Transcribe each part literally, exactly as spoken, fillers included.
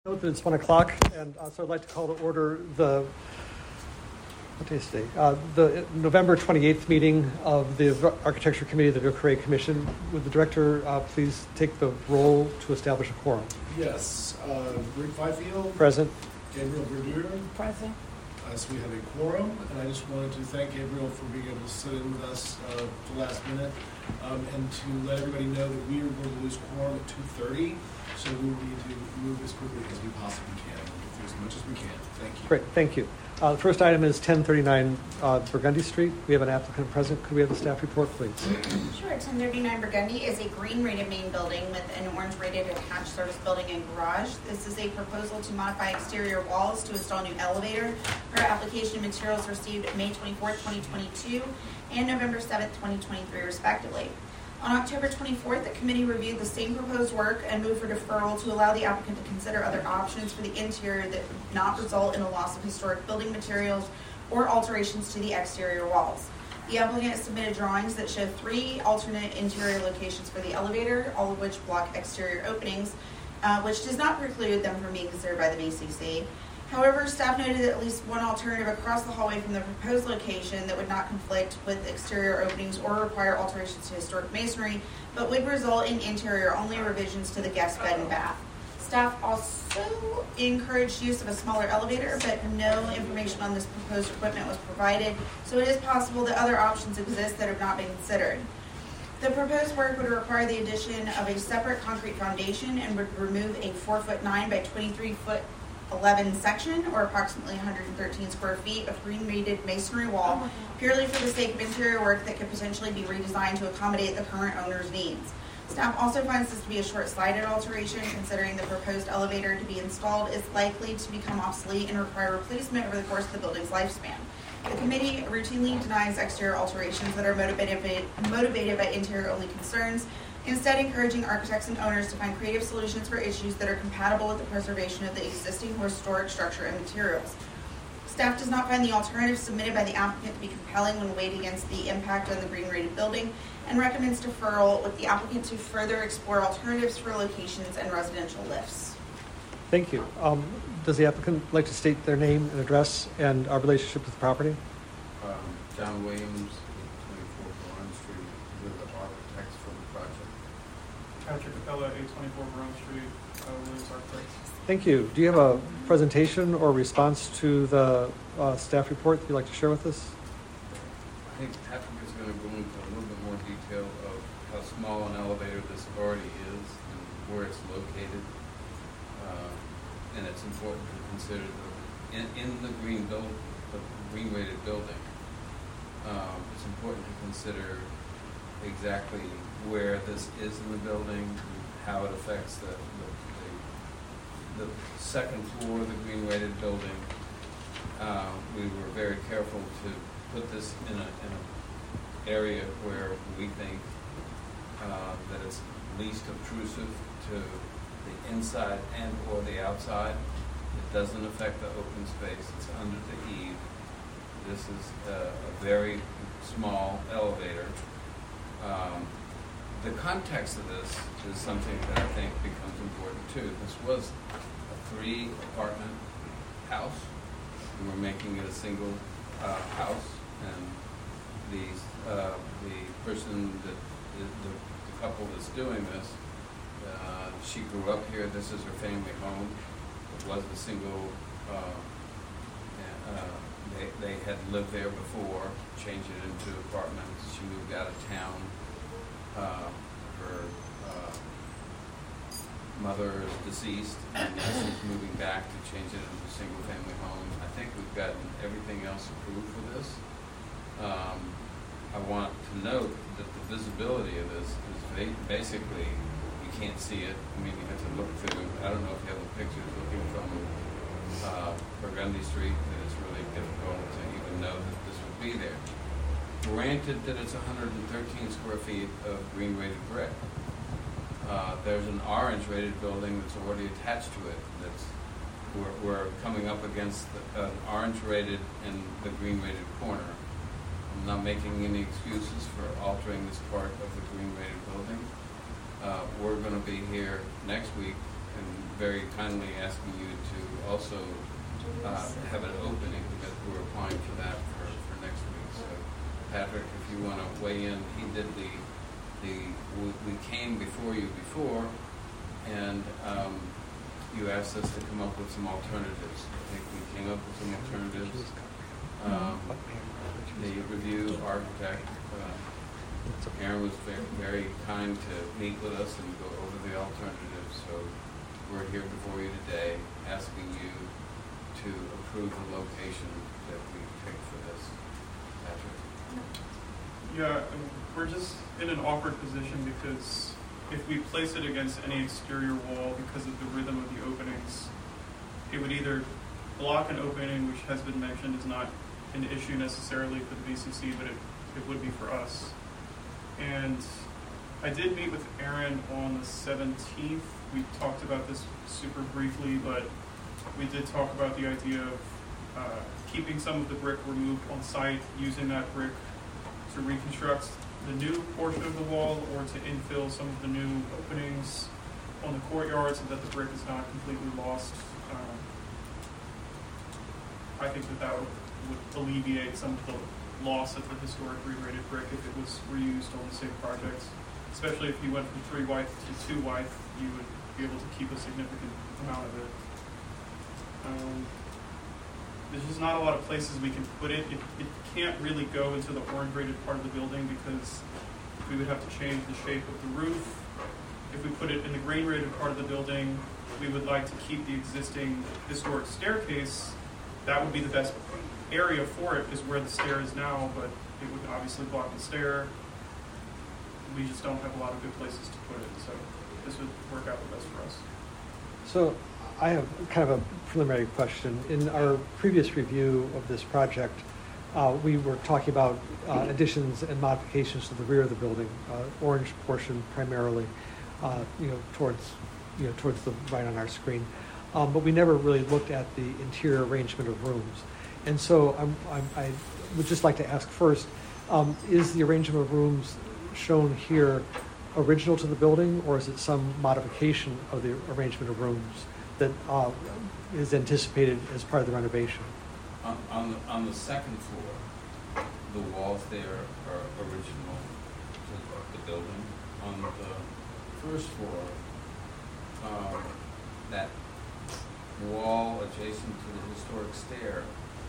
Note that it's one o'clock, and uh, so I'd like to call to order the what day is today? Uh, the November twenty-eighth meeting of the Architecture Committee of the Ville Carre Commission. Would the director uh, please take the roll to establish a quorum? Yes. Uh, Rick Fifield. Present. Gabriel Berdure. Present. Uh, so we have a quorum, and I just wanted to thank Gabriel for being able to sit in with us uh, at the last minute, um, and to let everybody know that we are going to lose quorum at two thirty. So we will need to move as quickly as we possibly can, as much as we can. Thank you. Great, thank you. Uh, the first item is ten thirty-nine uh, Burgundy Street. We have an applicant present. Could we have the staff report, please? Sure. ten thirty-nine Burgundy is a green rated main building with an orange rated attached service building and garage. This is a proposal to modify exterior walls to install new elevator. Our application materials received May twenty-fourth, twenty twenty-two and November seventh, twenty twenty-three, respectively. On October twenty-fourth, the committee reviewed the same proposed work and moved for deferral to allow the applicant to consider other options for the interior that would not result in a loss of historic building materials or alterations to the exterior walls. The applicant has submitted drawings that show three alternate interior locations for the elevator, all of which block exterior openings, uh, which does not preclude them from being considered by the B C C. However, staff noted that at least one alternative across the hallway from the proposed location that would not conflict with exterior openings or require alterations to historic masonry, but would result in interior-only revisions to the guest bed and bath. Staff also encouraged use of a smaller elevator, but no information on this proposed equipment was provided, so it is possible that other options exist that have not been considered. The proposed work would require the addition of a separate concrete foundation and would remove a four foot nine by twenty-three foot eleven section, or approximately one hundred thirteen square feet of green rated masonry wall, purely for the sake of interior work that could potentially be redesigned to accommodate the current owner's needs. Staff also finds this to be a short-sighted alteration, considering the proposed elevator to be installed is likely to become obsolete and require replacement over the course of the building's lifespan. The committee routinely denies exterior alterations that are motivated by, motivated by interior-only concerns, instead encouraging architects and owners to find creative solutions for issues that are compatible with the preservation of the existing historic structure and materials. Staff does not find the alternatives submitted by the applicant to be compelling when weighed against the impact on the green rated building, and recommends deferral with the applicant to further explore alternatives for locations and residential lifts. Thank you. Um, does the applicant like to state their name and address and our relationship with the property? Um, John Williams, twenty-four Brown Street, with the architects for the project. Patrick Capella, eight twenty-four Brown Street, uh, Williams Architects. Thank you. Do you have a presentation or response to the uh, staff report that you'd like to share with us? I think Patrick is going to go into a little bit more detail of how small an elevator this already is and where it's located. Uh, and it's important to consider the, in, in the green build, the green rated building. Um, it's important to consider exactly where this is in the building, how it affects the, the, the, the second floor of the green rated building. Uh, we were very careful to put this in a in an area where we think uh, that it's least obtrusive to the inside and or the outside. It doesn't affect the open space. It's under the eave. This is a, a very small elevator. Um, the context of this is something that I think becomes important too. This was a three apartment house. We were making it a single uh, house, and the uh, the person that the, the, the couple that's doing this, uh, she grew up here. This is her family home. It was a single. Uh, uh, they they had lived there before, changed it into apartments. She moved out of town. Uh, her uh, mother is deceased, and she's moving back to change it into a single family home. I think we've gotten everything else approved for this. Um, I want to note that the visibility of this is ba- basically, you can't see it. I mean, you have to look through. I don't know if you have the pictures looking from uh, Burgundy Street, that it's really difficult to even know that this would be there. Granted that it's one hundred thirteen square feet of green rated brick. Uh, there's an orange rated building that's already attached to it. That's we're, we're coming up against the, an orange rated and the green rated corner. I'm not making any excuses for altering this part of the green rated building. Uh, we're going to be here next week and very kindly asking you to also uh, have an opening, because we're applying for that for, for next week. So Patrick, if you want to weigh in, he did the, the we, we came before you before, and um, you asked us to come up with some alternatives. I think we came up with some alternatives. Um, the review architect, uh, Aaron was very, very kind to meet with us and go over the alternatives. So we're here before you today, asking you to approve the location that we picked for this. Patrick? Yeah, and we're just in an awkward position because if we place it against any exterior wall because of the rhythm of the openings, it would either block an opening, which has been mentioned is not an issue necessarily for the V C C, but it, it would be for us. And I did meet with Aaron on the seventeenth. We talked about this super briefly, but we did talk about the idea of uh, keeping some of the brick removed on site, using that brick to reconstruct the new portion of the wall or to infill some of the new openings on the courtyard so that the brick is not completely lost. Um, I think that that would, would alleviate some of the loss of the historic re-rated brick if it was reused on the same project. Especially if you went from three white to two white, you would be able to keep a significant amount of it. Um, there's just not a lot of places we can put it. It, it can't really go into the orange rated part of the building because we would have to change the shape of the roof. If we put it in the green rated part of the building, we would like to keep the existing historic staircase. That would be the best area for it, is where the stair is now, but it would obviously block the stair. We just don't have a lot of good places to put it, so this would work out the best for us. So I have kind of a preliminary question. In our previous review of this project, uh, we were talking about uh, additions and modifications to the rear of the building, uh, orange portion primarily, uh, you know, towards, you know, towards the right on our screen. Um, but we never really looked at the interior arrangement of rooms. And so I'm, I'm, I would just like to ask first, um, is the arrangement of rooms shown here original to the building, or is it some modification of the arrangement of rooms that uh, is anticipated as part of the renovation? On, on, the, on the second floor, the walls there are original to the building. On the first floor, um, that wall adjacent to the historic stair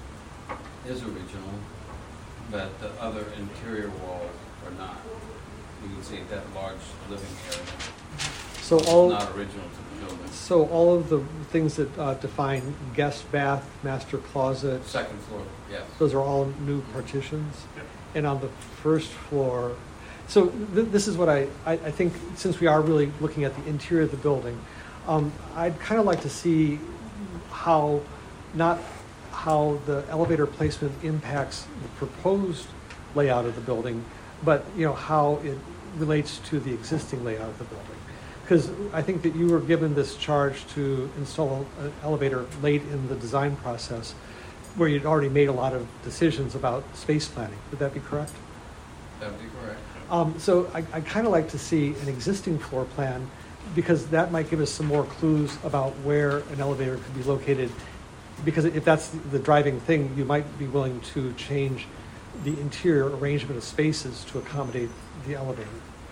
is original, but the other interior walls are not. You can see that large living area. So It's all not original to the building. So all of the things that uh, define guest bath, master closet, Second floor, yes. those are all new partitions? Yep. And on the first floor, so th- this is what I, I, I think, since we are really looking at the interior of the building, um, I'd kind of like to see how, not how the elevator placement impacts the proposed layout of the building, but you know how it relates to the existing layout of the building. Because I think that you were given this charge to install an elevator late in the design process, where you'd already made a lot of decisions about space planning. Would that be correct? That would be correct. Um, so I, I kind of like to see an existing floor plan, because that might give us some more clues about where an elevator could be located. Because if that's the driving thing, you might be willing to change the interior arrangement of spaces to accommodate the elevator.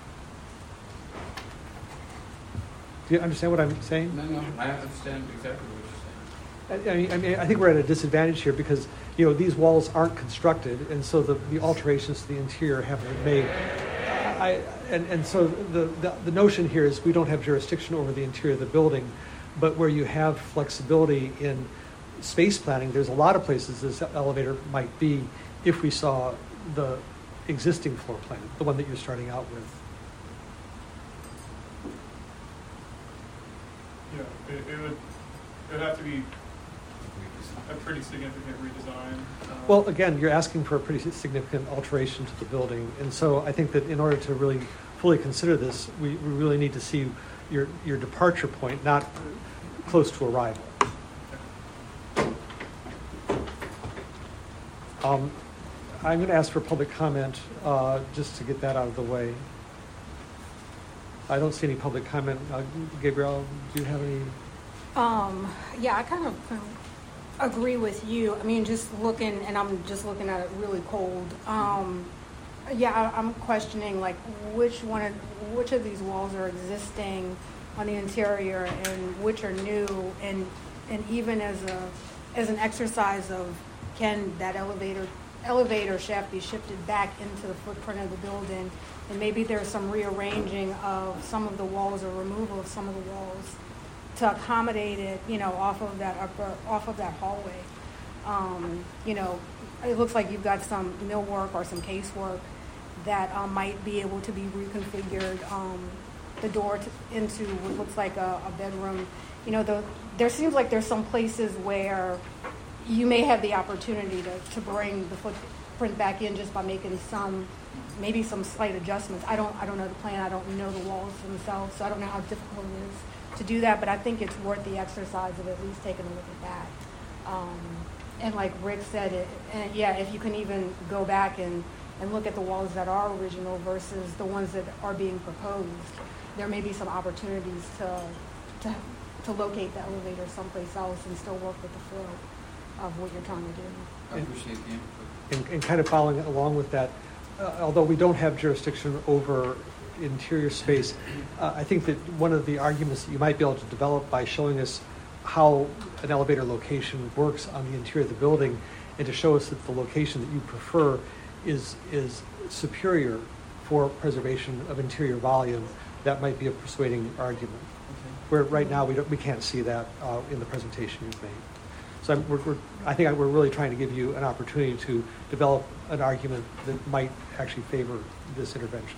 Do you understand what I'm saying? No, no, I understand exactly what you're saying. I, I mean, I mean, I think we're at a disadvantage here because, you know, these walls aren't constructed, and so the, the alterations to the interior haven't been made. I, and, and so the, the, the notion here is we don't have jurisdiction over the interior of the building, but where you have flexibility in space planning, there's a lot of places this elevator might be if we saw the existing floor plan, the one that you're starting out with. Yeah, it, it would it would have to be a pretty significant redesign. Um, Well, again, you're asking for a pretty significant alteration to the building, and so I think that in order to really fully consider this, we, we really need to see your, your departure point, not close to arrival. Um, I'm going to ask for public comment, uh, just to get that out of the way. I don't see any public comment. Uh, Gabrielle, do you have any? Um, yeah, I kind of um, agree with you. I mean, just looking, and I'm just looking at it really cold. Um, yeah, I, I'm questioning like which one, of, which of these walls are existing on the interior, and which are new, and and even as a as an exercise of can that elevator elevator shaft be shifted back into the footprint of the building, and maybe there's some rearranging of some of the walls or removal of some of the walls to accommodate it, you know, off of that upper, off of that hallway. Um, you know, it looks like you've got some millwork or some casework that um, might be able to be reconfigured. Um, the door to, into what looks like a, a bedroom. You know, the, there seems like there's some places where you may have the opportunity to, to bring the footprint back in just by making some, maybe some slight adjustments. I don't, I don't know the plan. I don't know the walls themselves, so I don't know how difficult it is to do that, but I think it's worth the exercise of at least taking a look at that. Um, and like Rick said, it, and yeah, if you can even go back and, and look at the walls that are original versus the ones that are being proposed, there may be some opportunities to, to, to locate the elevator someplace else and still work with the flow of what you're trying to do. I appreciate the input. And, and kind of following along with that, uh, although we don't have jurisdiction over interior space, uh, I think that one of the arguments that you might be able to develop by showing us how an elevator location works on the interior of the building, and to show us that the location that you prefer is is superior for preservation of interior volume, that might be a persuading argument. Okay. Where right now we don't, we can't see that uh, in the presentation you've made. So I'm, we're, we're, I think we're really trying to give you an opportunity to develop an argument that might actually favor this intervention.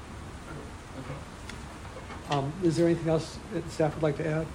Um, is there anything else that staff would like to add?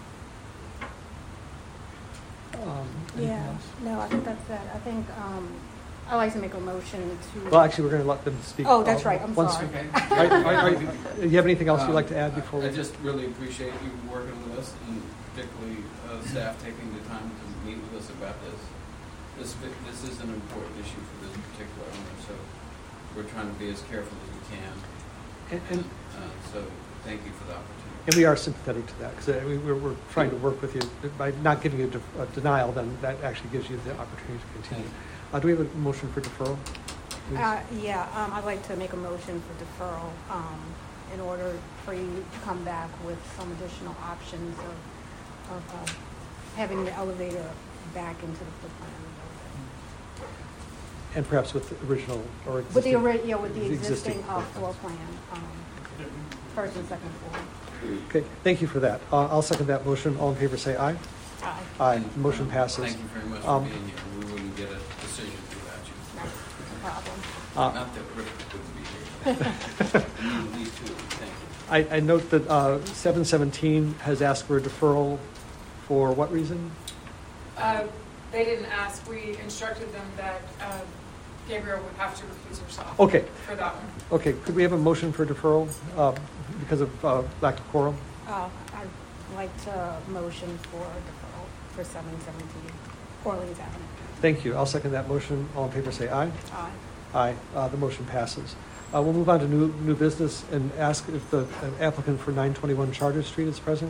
Um, anything Yeah, else? no, I think that's it. I think um, I'd like to make a motion to. Well, actually, we're going to let them speak. Oh, that's uh, right. I'm once- sorry. Okay. Are, are, are, do you have anything else you'd like to add before we? I just really appreciate you working with us, and particularly uh, staff taking the time to meet with us about this. This this is an important issue for this particular owner, so we're trying to be as careful as we can. And, and, uh, so thank you for the opportunity. and we are sympathetic to that, because we, we're, we're trying to work with you. By not giving you a, de- a denial, then that actually gives you the opportunity to continue. Uh, do we have a motion for deferral? please? Uh, yeah, um, I'd like to make a motion for deferral um, in order for you to come back with some additional options of, of uh, having the elevator back into the footprint of the building. And perhaps with the original or With the, existing- ori- yeah, with the the existing uh, floor floor plan, um, first and second floor. Okay, thank you for that. Uh, I'll second that motion. All in favor, say aye. Aye. Aye. Motion passes. Thank you very much for Um, being here. We wouldn't get a decision without you. No problem. Uh, Not that Rick wouldn't be here. You, you too. Thank you. I, I note that uh, seven seventeen has asked for a deferral for what reason? Uh, They didn't ask. We instructed them that uh, Gabriel would have to recuse herself. Okay, For that one. okay. Could we have a motion for deferral uh, because of uh, lack of quorum? Uh, I'd like to motion for deferral for seven seventeen Orleans Avenue. Thank you. I'll second that motion. All in favor, say aye. Aye. Aye. Uh, The motion passes. Uh, We'll move on to new, new business and ask if the applicant for nine twenty-one Charter Street is present.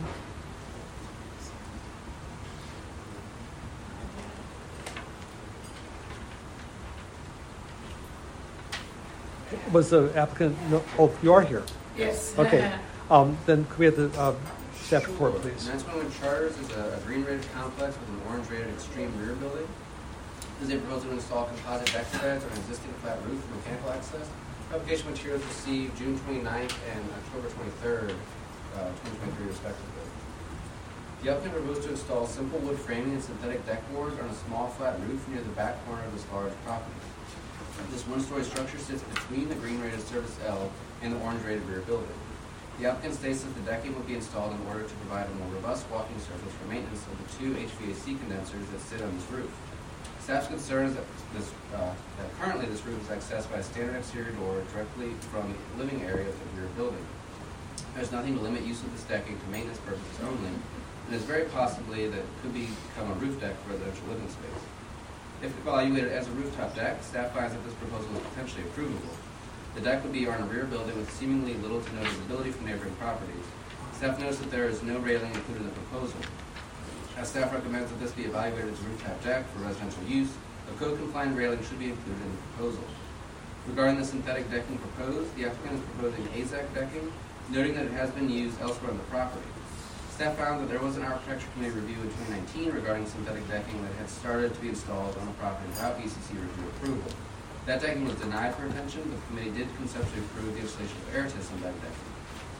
Was the applicant, no, oh, you are here. Yes. Okay. Um, Then could we have the uh, staff report, please? nine twenty-one Charters is a a green-rated complex with an orange-rated extreme rear building. This is a proposal to install composite deck treads on an existing flat roof for mechanical access. Application materials received June twenty-ninth and October twenty-third, uh, twenty twenty-three respectively. The applicant proposed to install simple wood framing and synthetic deck boards on a small flat roof near the back corner of this large property. This one-story structure sits between the green-rated Service L and the orange-rated rear building. The applicant states that the decking will be installed in order to provide a more robust walking surface for maintenance of the two H V A C condensers that sit on this roof. Staff's concern is that, this, uh, that currently this roof is accessed by a standard exterior door directly from the living area of the rear building. There's nothing to limit use of this decking for maintenance purposes only, and it's very possibly that it could become a roof deck for residential living space. If evaluated as a rooftop deck, staff finds that this proposal is potentially approvable. The deck would be on a rear building with seemingly little to no visibility from neighboring properties. Staff notes that there is no railing included in the proposal. As staff recommends that this be evaluated as a rooftop deck for residential use, a code-compliant railing should be included in the proposal. Regarding the synthetic decking proposed, the applicant is proposing A Z A C decking, noting that it has been used elsewhere on the property. Staff found that there was an architecture committee review in twenty nineteen regarding synthetic decking that had started to be installed on the property without B C C review approval. That decking was denied for attention, but the committee did conceptually approve the installation of Aerotis synthetic decking.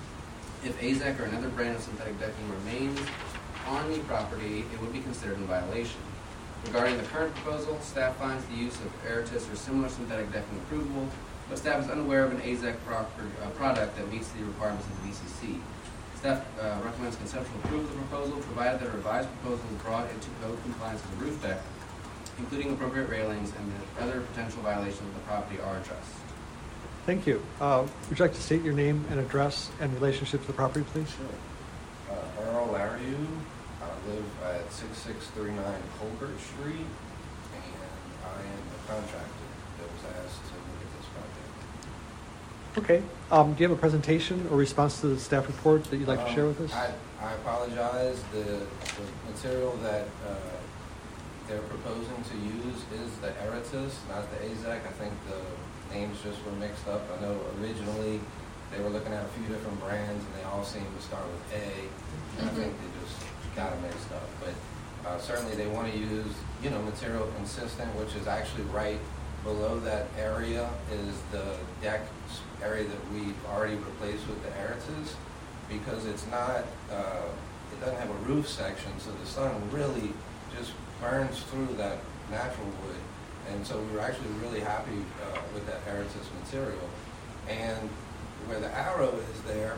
If A Z A C or another brand of synthetic decking remains on the property, it would be considered in violation. Regarding the current proposal, staff finds the use of Aerotis or similar synthetic decking approvable, but staff is unaware of an A Z A C proper, uh, product that meets the requirements of the B C C. Staff uh, recommends conceptual approval of the proposal, provided that a revised proposal is brought into code compliance with the roof deck, including appropriate railings and the other potential violations of the property are addressed. Thank you. Uh, would you like to state your name and address and relationship to the property, please? Sure. Uh, Earl Lariu. I live at six six three nine Colbert Street, and I am the contractor that was asked to look at this project. Okay. Um, do you have a presentation or response to the staff report that you'd like um, to share with us? I, I apologize. The, the material that uh, they're proposing to use is the Aerotis, not the A Z A C. I think the names just were mixed up. I know originally they were looking at a few different brands, and they all seem to start with A. And I think they just got it mixed up. But uh, certainly they want to use, you know, material consistent, which is actually right below that area is the deck area that we've already replaced with the Aerotis, because it's not, uh, it doesn't have a roof section, so the sun really just burns through that natural wood. And so we were actually really happy uh, with that Aerotis material. And where the arrow is there,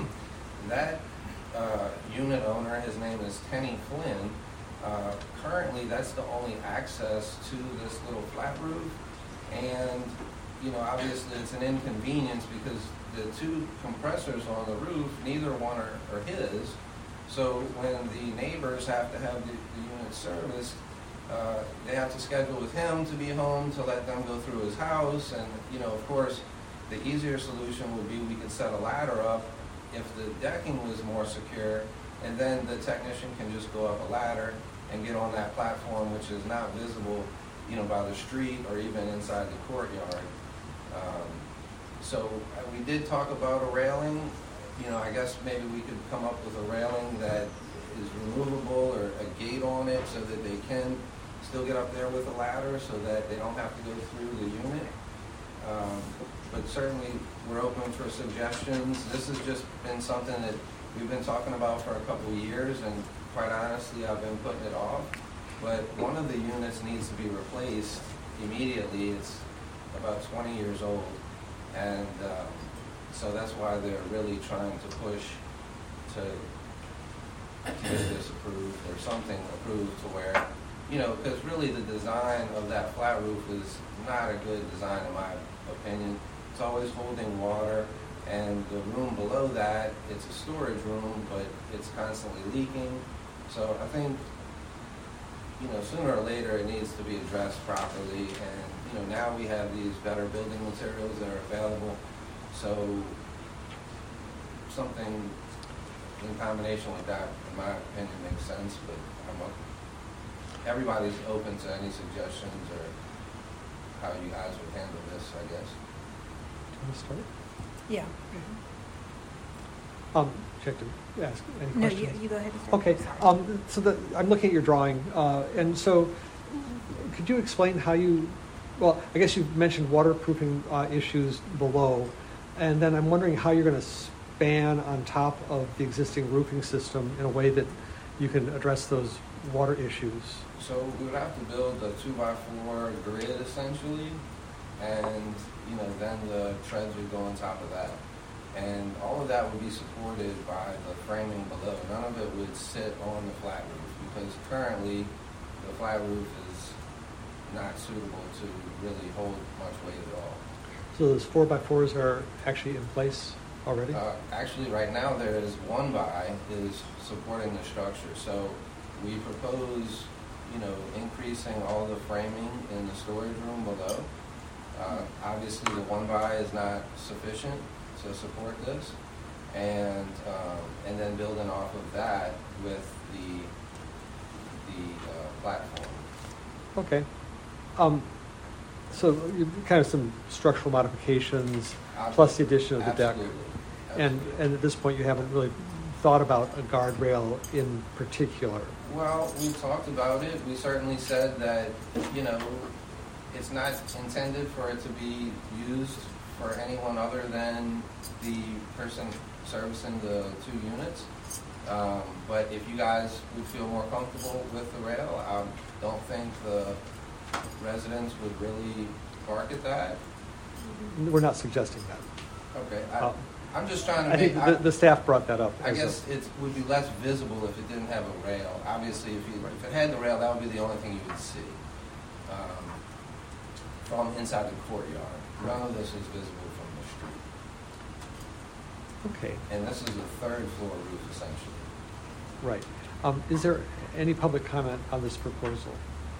that uh, unit owner, his name is Tenny Flynn. Uh, currently, that's the only access to this little flat roof. And, you know, obviously it's an inconvenience because the two compressors on the roof, neither one are, are his. So when the neighbors have to have the, the unit serviced, uh, they have to schedule with him to be home to let them go through his house. And, you know, of course, the easier solution would be we could set a ladder up if the decking was more secure, and then the technician can just go up a ladder and get on that platform, which is not visible, you know, by the street or even inside the courtyard. Um, so uh, we did talk about a railing. You know, I guess maybe we could come up with a railing that is removable or a gate on it so that they can still get up there with a ladder so that they don't have to go through the unit. Um, but certainly we're open for suggestions. This has just been something that we've been talking about for a couple of years, and quite honestly, I've been putting it off. But one of the units needs to be replaced immediately. It's about twenty years old, and um, so that's why they're really trying to push to get this approved or something approved to where, you know, because really the design of that flat roof is not a good design in my opinion. It's always holding water, and the room below that, it's a storage room, but it's constantly leaking. So I think, you know, sooner or later it needs to be addressed properly, and, you know, now we have these better building materials that are available. So something in combination with that, in my opinion, makes sense, but I'm a, everybody's open to any suggestions or how you guys would handle this, I guess. Do you want to start? Yeah. Um, check to ask any No, questions. you, you go ahead. and start. Okay, Sorry. um, so the, I'm looking at your drawing, uh, and so could you explain how you, well, I guess you mentioned waterproofing uh, issues below, and then I'm wondering how you're going to span on top of the existing roofing system in a way that you can address those water issues. So we would have to build a two by four grid essentially, and, you know, then the treads would go on top of that. And all of that would be supported by the framing below. None of it would sit on the flat roof because currently the flat roof is not suitable to really hold much weight at all. So those four by fours are actually in place already? Uh, actually, right now there is one by is supporting the structure. So we propose, you know, increasing all the framing in the storage room below. Uh, Obviously, the one by is not sufficient to support this, and, um, and then building off of that with the, the uh, platform. Okay. Um, So you- kind of some structural modifications, plus the addition of the deck. Absolutely. And, Absolutely. and at this point, you haven't really thought about a guardrail in particular. Well, we talked about it. We certainly said that, you know, it's not intended for it to be used for anyone other than the person servicing the two units. Um, but if you guys would feel more comfortable with the rail, I don't think the residents would really bark at that. We're not suggesting that. Okay, I, Uh, I'm just trying to I think make. the, the staff brought that up. I as a- guess it would be less visible if it didn't have a rail. Obviously, if, you, if it had the rail, that would be the only thing you would see um, from inside the courtyard. None of this is visible from the street. Okay, And this is a third floor roof, essentially. right. Um, Is there any public comment on this proposal?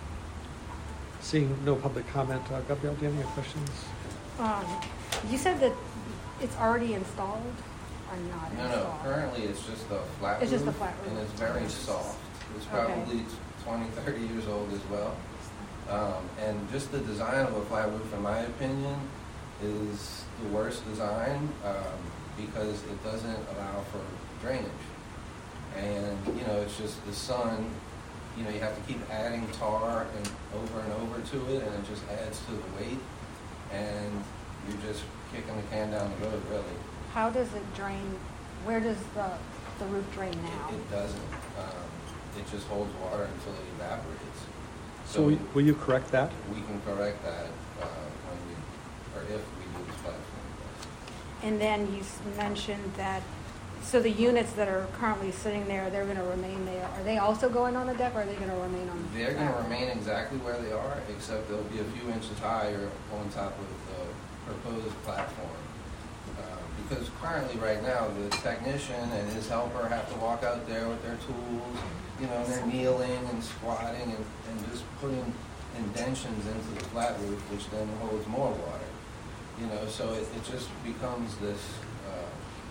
Seeing no public comment, uh, Gabrielle, do you have any questions? Um, you said that it's already installed or not No, installed? no, currently it's just a flat roof. It's just a flat roof. And it's very soft. It's Okay. probably twenty, thirty years old as well. Um, and just the design of a flat roof, in my opinion, is the worst design um, because it doesn't allow for drainage. And, you know, it's just the sun, you know, you have to keep adding tar and over and over to it, and it just adds to the weight. And you're just kicking the can down the road, really. How does it drain? Where does the, the roof drain now? It, it doesn't. Um, it just holds water until it evaporates. So will- will you correct that? We can correct that uh, when we, or if we do this platform. And then you s- mentioned that, so the units that are currently sitting there, they're going to remain there. Are they also going on the deck, or are they going to remain on the They're going to deck? remain exactly where they are, except they'll be a few inches higher on top of the proposed platform. Uh, Because currently, right now, the technician and his helper have to walk out there with their tools, you know, and they're kneeling and squatting and, and just putting indentions into the flat roof, which then holds more water. You know, so it, it just becomes this, uh,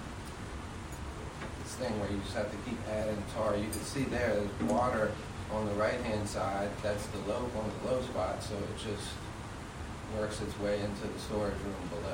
this thing where you just have to keep adding tar. You can see there, there's water on the right-hand side. That's the low, one of the low spots, so it just works its way into the storage room below.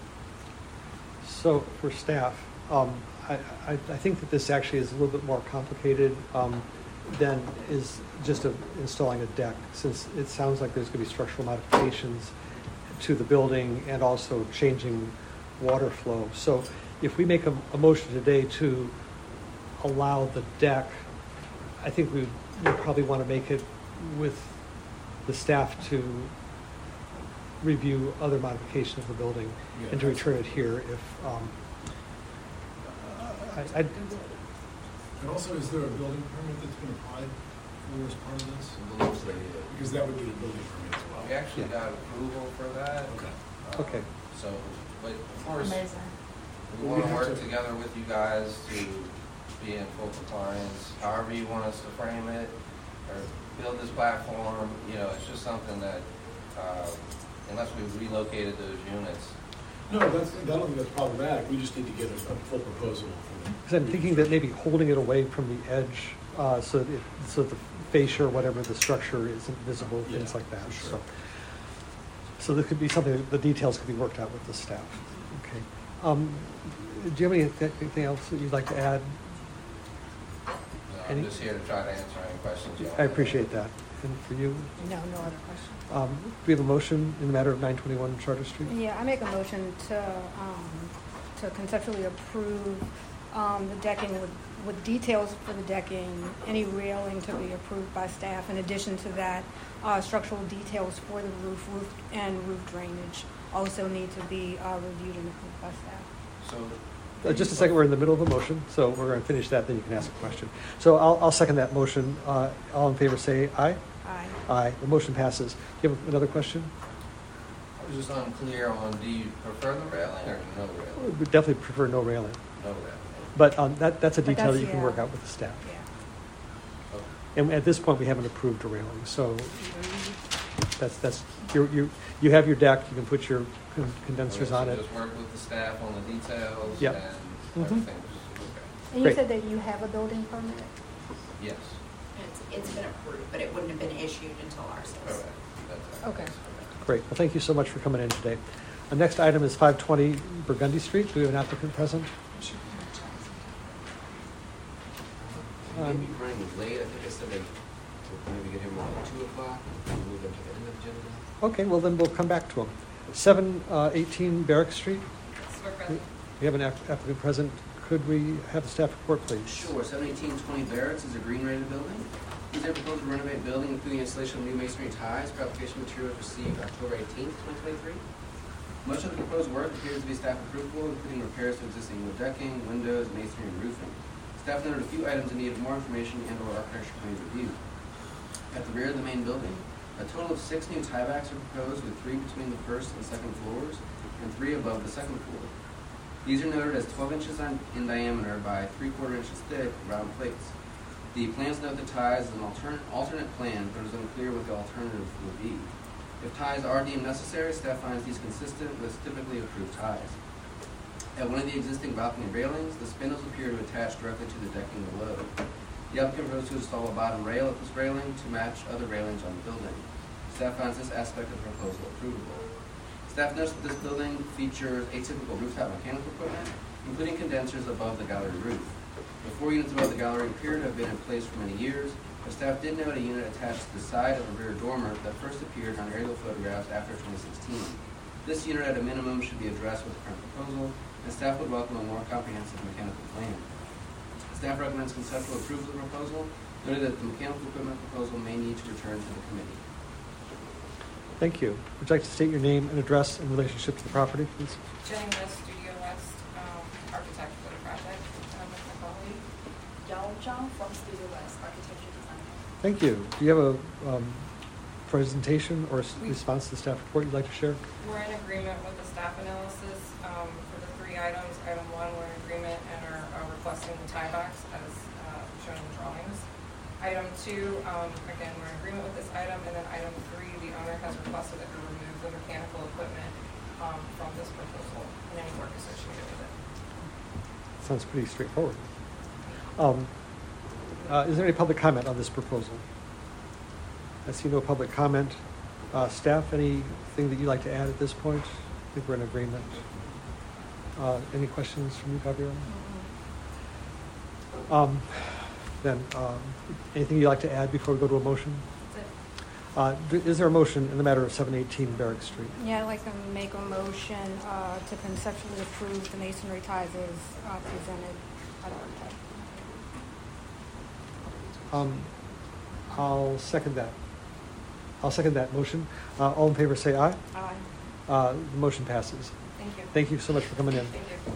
So for staff, um, I, I, I think that this actually is a little bit more complicated um, than is just a, installing a deck, since it sounds like there's going to be structural modifications to the building and also changing water flow. So if we make a, a motion today to allow the deck, I think we would probably want to make it with the staff to review other modification of the building Yeah, and to return it here if, um, I, I, And also, is there a building permit that's been applied for as part of this? I believe so, yeah. Because that would be a building permit as well. We actually Yeah. got approval for that. Okay. Uh, Okay. So, but of course, Amazing. we Well, want we to have work to- together with you guys to be in full compliance, however you want us to frame it, or build this platform, you know, it's just something that, uh, unless we've relocated those units. No, that's, I don't think that's problematic. We just need to get a, a full proposal from them. because I'm thinking that maybe holding it away from the edge, uh, so that, it- so the fascia or whatever, the structure isn't visible, things Yeah, like that, for so. sure. So there could be something, the details could be worked out with the staff. Okay. Um, do you have any- anything else that you'd like to add? Uh, Any- I'm just here to try to answer any questions you have. I appreciate that. And for you, No, no other questions. um, do we have a motion in the matter of nine twenty-one Charter Street? Yeah, I make a motion to, um, to conceptually approve, um, the decking with, with details for the decking, any railing to be approved by staff. In addition to that, uh, structural details for the roof, roof and roof drainage also need to be, uh, reviewed and approved by staff. So, Uh, Just a second, we're in the middle of a motion, so we're going to finish that, then you can ask a question. So I'll, I'll second that motion. Uh, All in favor, say aye. Aye. Aye. The motion passes. Do you have another question? I was just unclear on, do you prefer the railing or no railing? We definitely prefer no railing, No railing. but um, that, that's a But detail that that's- you can yeah. work out with the staff. Yeah. Okay. And at this point, we haven't approved a railing, so That's, that's, you, you, you have your deck, you can put your con- condensers So on it. Just work with the staff on the details Yep. and Mhm. everything's okay. And you Great. said that you have a building permit? Yes, It's, it's been approved, but it wouldn't have been issued until ours is. correct. That's- Okay. that's Great, well, thank you so much for coming in today. The next item is five twenty Burgundy Street. Do we have an applicant present? Maybe Um, running late, I think I said they would maybe get here more like two o'clock, and move them to the end of the agenda. Okay, well, then we'll come back to them. seven eighteen Barrack Street. So we're present. We have an app- applicant present. Could we have the staff report, please? Sure, seven eighteen twenty Barracks is a green rated building. These are proposed to renovate building, including installation of new masonry ties for application materials received October eighteenth, twenty twenty-three. Much of the proposed work appears to be staff approvable, including repairs to existing wood decking, windows, masonry, and roofing. Staff noted a few items in need of more information and or architecture committee review. At the rear of the main building, a total of six new tiebacks are proposed, with three between the first and second floors, and three above the second floor. These are noted as twelve inches on, in diameter by three quarter inches thick round plates. The plans note the ties as an alternate, alternate plan, but it is unclear what the alternative would be. If ties are deemed necessary, staff finds these consistent with typically approved ties. At one of the existing balcony railings, the spindles appear to attach directly to the decking below. The applicant proposed to install a bottom rail at this railing to match other railings on the building. Staff finds this aspect of the proposal approvable. Staff notes that this building features atypical rooftop mechanical equipment, including condensers above the gallery roof. The four units above the gallery appear to have been in place for many years, but staff did note a unit attached to the side of the rear dormer that first appeared on aerial photographs after twenty sixteen. This unit at a minimum should be addressed with the current proposal, and staff would welcome a more comprehensive mechanical plan. Staff recommends conceptual approval of the proposal, noting that the mechanical equipment proposal may need to return to the committee. Thank you. Would you like to state your name and address in relationship to the property, please? Jenny West, Studio West, um, architect for the project, um, with my colleague. Yao Zhang from Studio West, architecture design. Thank you. Do you have a um, presentation or s- response to the staff report you'd like to share? We're in agreement with the staff analysis, um, for the three items. Item one, we're in agreement and are, are requesting the tiebacks as, uh, shown in the drawings. Item two, um, again, we're in agreement with this item, and then item three, the owner has requested that we remove the mechanical equipment, um, from this proposal and any work associated with it. Sounds pretty straightforward. Um, uh, Is there any public comment on this proposal? I see no public comment. Uh, Staff, anything that you'd like to add at this point? I think we're in agreement. Uh, Any questions from you, Gabrielle? Um, Then, um, anything you'd like to add before we go to a motion? Uh, d- Is there a motion in the matter of seven eighteen Barrack Street? Yeah, I'd like to make a motion uh, to conceptually approve the masonry ties as uh, presented by the architect. Um, I'll second that. I'll second that motion. Uh, All in favor, say aye. Aye. Uh, The motion passes. Thank you. Thank you so much for coming in. Thank you.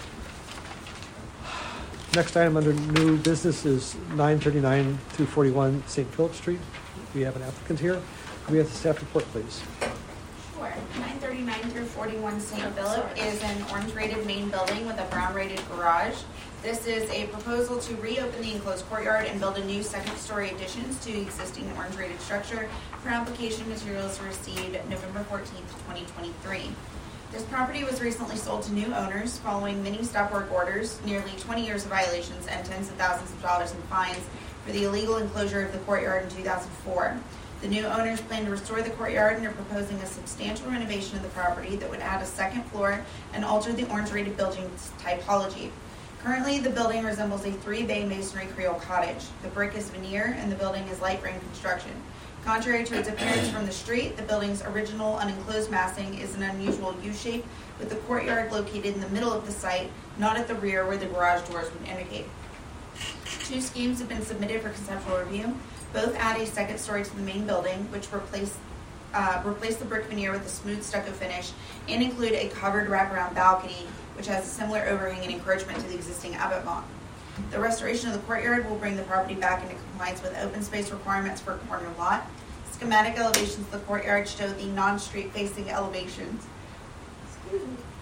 Next item under new business is nine thirty-nine through forty-one Saint Philip Street. We have an applicant here. Can we have the staff report, please? Sure. nine thirty-nine through forty-one Saint Philip is an orange-rated main building with a brown-rated garage. This is a proposal to reopen the enclosed courtyard and build a new second-story additions to existing orange-rated structure for application materials received November fourteenth, twenty twenty-three. This property was recently sold to new owners following many stop work orders, nearly twenty years of violations, and tens of thousands of dollars in fines for the illegal enclosure of the courtyard in two thousand four. The new owners plan to restore the courtyard and are proposing a substantial renovation of the property that would add a second floor and alter the orange-rated building's typology. Currently, the building resembles a three-bay masonry Creole cottage. The brick is veneer and the building is light frame construction. Contrary to its appearance from the street, the building's original unenclosed massing is an unusual U-shape, with the courtyard located in the middle of the site, not at the rear where the garage doors would indicate. Two schemes have been submitted for conceptual review. Both add a second story to the main building, which replace, uh, replace the brick veneer with a smooth stucco finish, and include a covered wraparound balcony, which has a similar overhang and encroachment to the existing abattement. The restoration of the courtyard will bring the property back into compliance with open space requirements for a corner lot. Schematic elevations of the courtyard show the non-street facing elevations. Excuse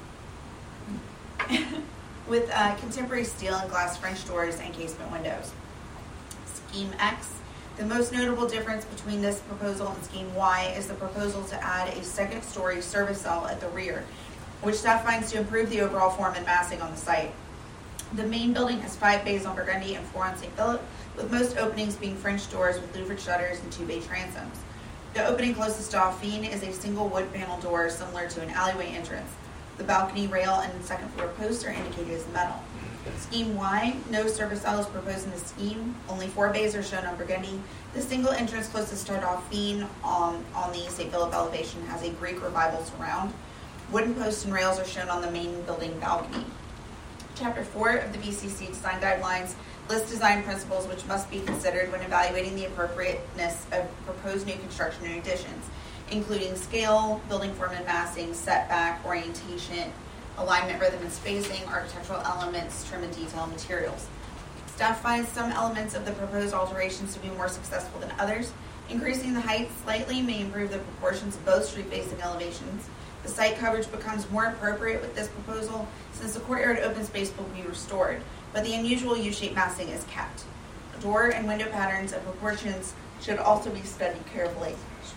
me. With uh, contemporary steel and glass French doors and casement windows. Scheme X The most notable difference between this proposal and Scheme Y is the proposal to add a second-story service cell at the rear, which staff finds to improve the overall form and massing on the site. The main building has five bays on Burgundy and four on Saint Philip, with most openings being French doors with louvered shutters and two bay transoms. The opening closest to Dauphine is a single wood panel door similar to an alleyway entrance. The balcony rail and second floor posts are indicated as metal. Scheme Y, no service cell is proposed in the scheme. Only four bays are shown on Burgundy. The single entrance closest to Dauphine on, on the Saint Philip elevation has a Greek revival surround. Wooden posts and rails are shown on the main building balcony. Chapter four of the B C C Design Guidelines lists design principles which must be considered when evaluating the appropriateness of proposed new construction and additions, including scale, building form and massing, setback, orientation, alignment, rhythm, and spacing, architectural elements, trim and detail, materials. Staff finds some elements of the proposed alterations to be more successful than others. Increasing the height slightly may improve the proportions of both street-facing elevations. The site coverage becomes more appropriate with this proposal since the courtyard open space will be restored, but the unusual U-shaped massing is kept. Door and window patterns and proportions should also be studied carefully.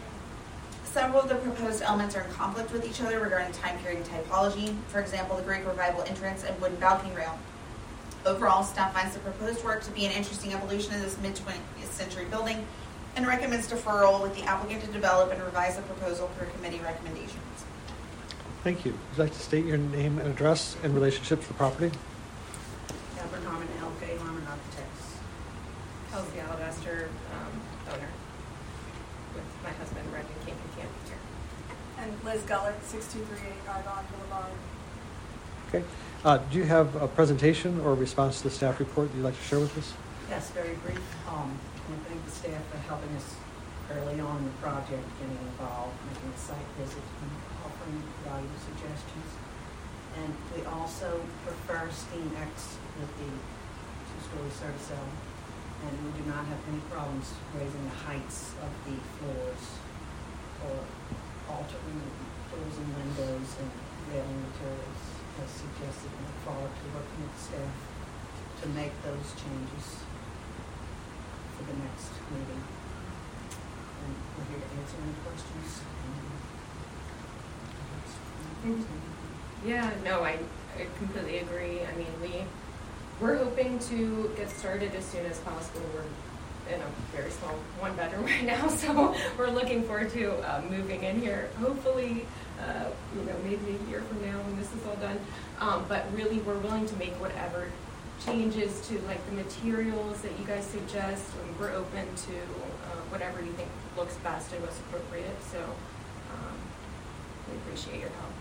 Several of the proposed elements are in conflict with each other regarding time period and typology. For example, the Greek Revival entrance and wooden balcony rail. Overall, staff finds the proposed work to be an interesting evolution of this mid-twentieth century building and recommends deferral with the applicant to develop and revise the proposal per committee recommendations. Thank you. Would you like to state your name and address in relationship to the property? Albert Harmon, L K Harmon Architects. Kelsey Alabaster, um, owner, with my husband Brendan King and Camp here. And Liz Gullett, six two three eight Argonne Boulevard. Okay. Uh, do you have a presentation or a response to the staff report that you'd like to share with us? Yes, very brief. Um, I want to thank the staff for helping us early on in the project, getting involved, making a site visit, and offering valuable suggestions. And we also prefer Scheme X with the two-story service cell. And we do not have any problems raising the heights of the floors or altering doors and windows and railing materials as suggested. And look forward to working with the staff to make those changes for the next meeting. And we're here to answer any questions. Yeah, no, I, I completely agree. I mean, we, we're hoping to get started as soon as possible. We're in a very small one bedroom right now, so we're looking forward to uh, moving in here. Hopefully, uh, you know, maybe a year from now when this is all done. Um, but really, we're willing to make whatever changes to like the materials that you guys suggest. And we're open to uh, whatever you think looks best and most appropriate. So um, we appreciate your help.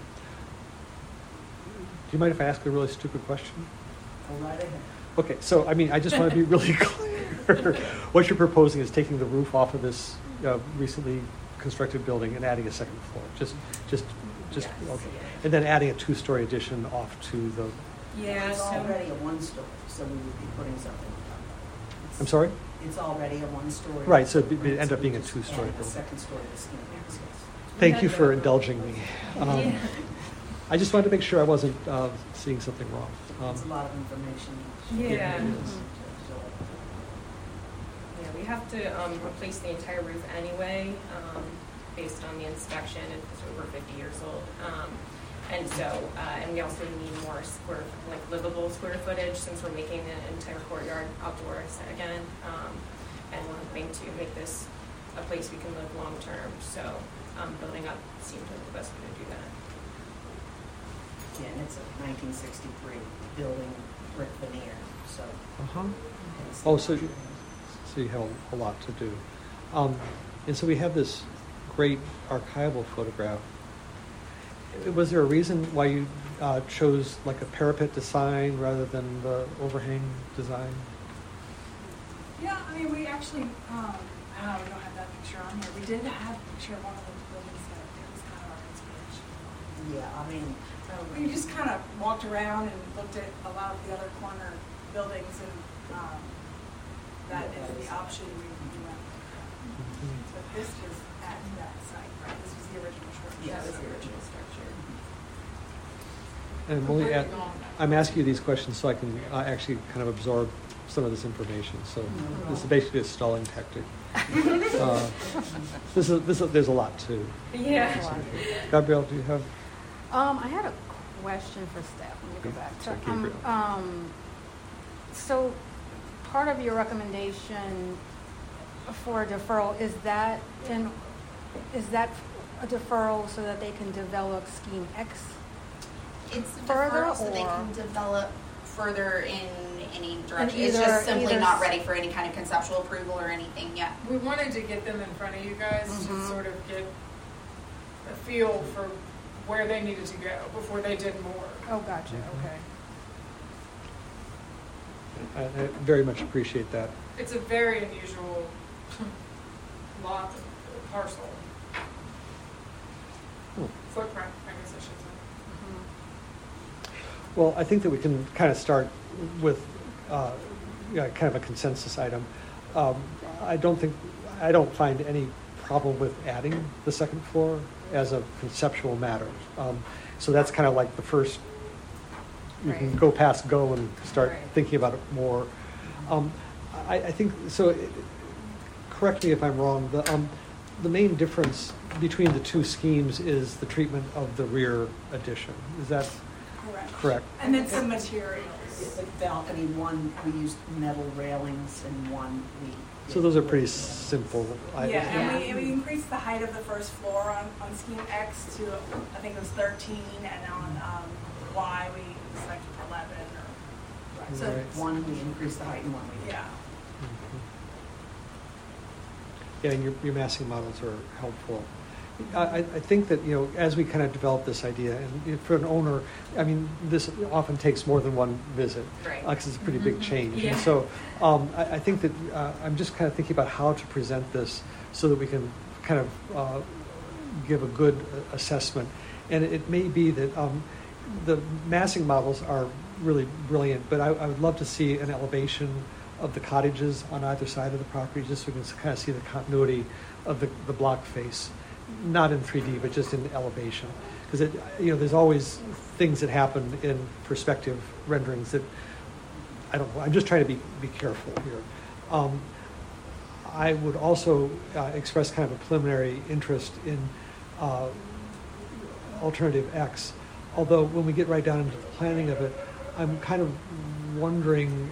Do you mind if I ask a really stupid question? Go right ahead. Okay, so I mean, I just want to be really clear. What you're proposing is taking the roof off of this uh, recently constructed building and adding a second floor. Just, just, just. Yes, Okay. yeah. And then adding a two-story addition off to the. Yeah, It's so already a one-story, so we would be putting something on top of it. I'm sorry. It's already a one-story. Right, so it'd be- it'd end up So being we a just two-story added a building. second story to Scheme X, yes. Thank you for indulging me. Um, Yeah. I just wanted to make sure I wasn't uh, seeing something wrong. Um, It's a lot of information. Yeah. To It is. absorb. Yeah, we have to um, replace the entire roof anyway, um, based on the inspection. It's over fifty years old. Um, and so, uh, and we also need more square, like livable square footage since we're making the entire courtyard outdoors again. Um, and we're hoping to make this a place we can live long term. So um, building up seemed like the best way to do that. Yeah, and it's a nineteen sixty-three building, brick veneer, so. uh-huh. it's Oh, so not- you, so you have a, a lot to do. Um, and so we have this great archival photograph. Was there a reason why you uh, chose like a parapet design rather than the overhang design? Yeah, I mean, we actually, um, I don't know, we don't have that picture on here. We did have a picture of one of the buildings that it was kind of our inspiration. Yeah, I mean, We just kind of walked around and looked at a lot of the other corner buildings and, um, that Yeah, is that the is- option we, we went with. But this was at that site, right? This was the original structure. That was the original structure. And I'm only at, I'm asking you these questions so I can uh, actually kind of absorb some of this information, so this is basically a stalling tactic. Uh, This is, this is, there's a lot too. Yeah. Gabrielle, do you have? Um, I had a question for staff. Let me go Okay. back. Sorry, Um, Gabrielle. um, so part of your recommendation for a deferral, is that in, is that a deferral so that they can develop scheme X? It's a Further, deferral so they or- can develop further in any direction. It's either- just simply either not s- ready for any kind of conceptual approval or anything yet. We wanted to get them in front of you guys Mhm. to sort of get a feel for where they needed to go before they did more. Oh, gotcha, okay. I, I very much appreciate that. It's a very unusual lot, parcel, Hmm. footprint, I guess I should say. Mhm. Well, I think that we can kind of start with, uh, yeah, kind of a consensus item. Um, I don't think, I don't find any problem with adding the second floor as a conceptual matter. Um, so that's kind of like the first, you can Right. go past go and start Right. thinking about it more. Um, I, I think, so, it- correct me if I'm wrong, the, um, the main difference between the two schemes is the treatment of the rear addition. Is that Correct. correct? And then some materials. The balcony, one, we used metal railings, and one, we. So those are pretty simple. I- Yeah, and we, Yeah. and we increased the height of the first floor on, on scheme X to, I think it was thirteen, and on, um, Y, we selected eleven, or, so, Right. One, we increased the height, and one, we. yeah. Yeah, and your, your massing models are helpful. I, I I think that, you know, as we kind of develop this idea, and if for an owner, I mean, this often takes more than one visit. Right. Because it's a pretty big change. Yeah. And so um, I, I think that uh, I'm just kind of thinking about how to present this so that we can kind of uh, give a good uh, assessment. And it may be that um, the massing models are really brilliant, but I, I would love to see an elevation of the cottages on either side of the property, just so we can kind of see the continuity of the, the block face, not in three D, but just in elevation. Because it, you know, there's always things that happen in perspective renderings that, I don't know, I'm just trying to be, be careful here. Um, I would also uh, express kind of a preliminary interest in uh, alternative X, although when we get right down into the planning of it, I'm kind of wondering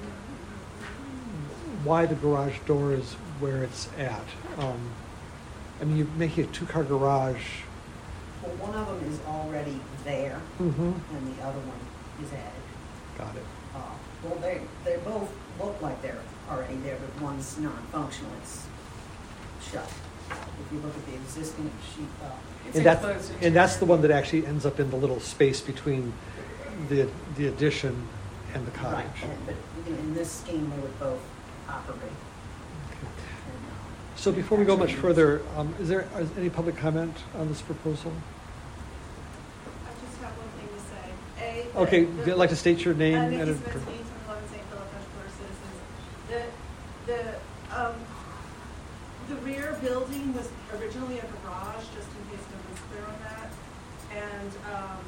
why the garage door is where it's at. Um, I mean, you're making a two-car garage. Well, one of them is already there, Mm-hmm. and the other one is added. Got it. Uh, Well, they, they both look like they're already there, but one's non-functional, it's shut. If you look at the existing sheet, uh, It's And that's, enclosed and that's the interior. one that actually ends up in the little space between the, the addition and the right, cottage. and, but in, in this scheme, they would both operate. Okay. And, uh, So before we go much further, um, is there is any public comment on this proposal? I just have one thing to say. A. the- Okay, the- would you like to state your name Uh, and Nikki ad- Smith-Steen from eleven Saint Philip, Rushmore Citizens. The, the, um, the rear building was originally a garage, just in case no one's clear on that. And, um,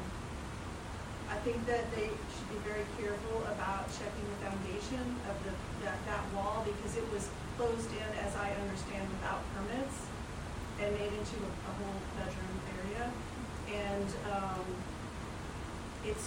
I think that they should be very careful about checking the foundation of the, that, that wall, because it was closed in, as I understand, without permits and made into a, a whole bedroom area. And, um, it's,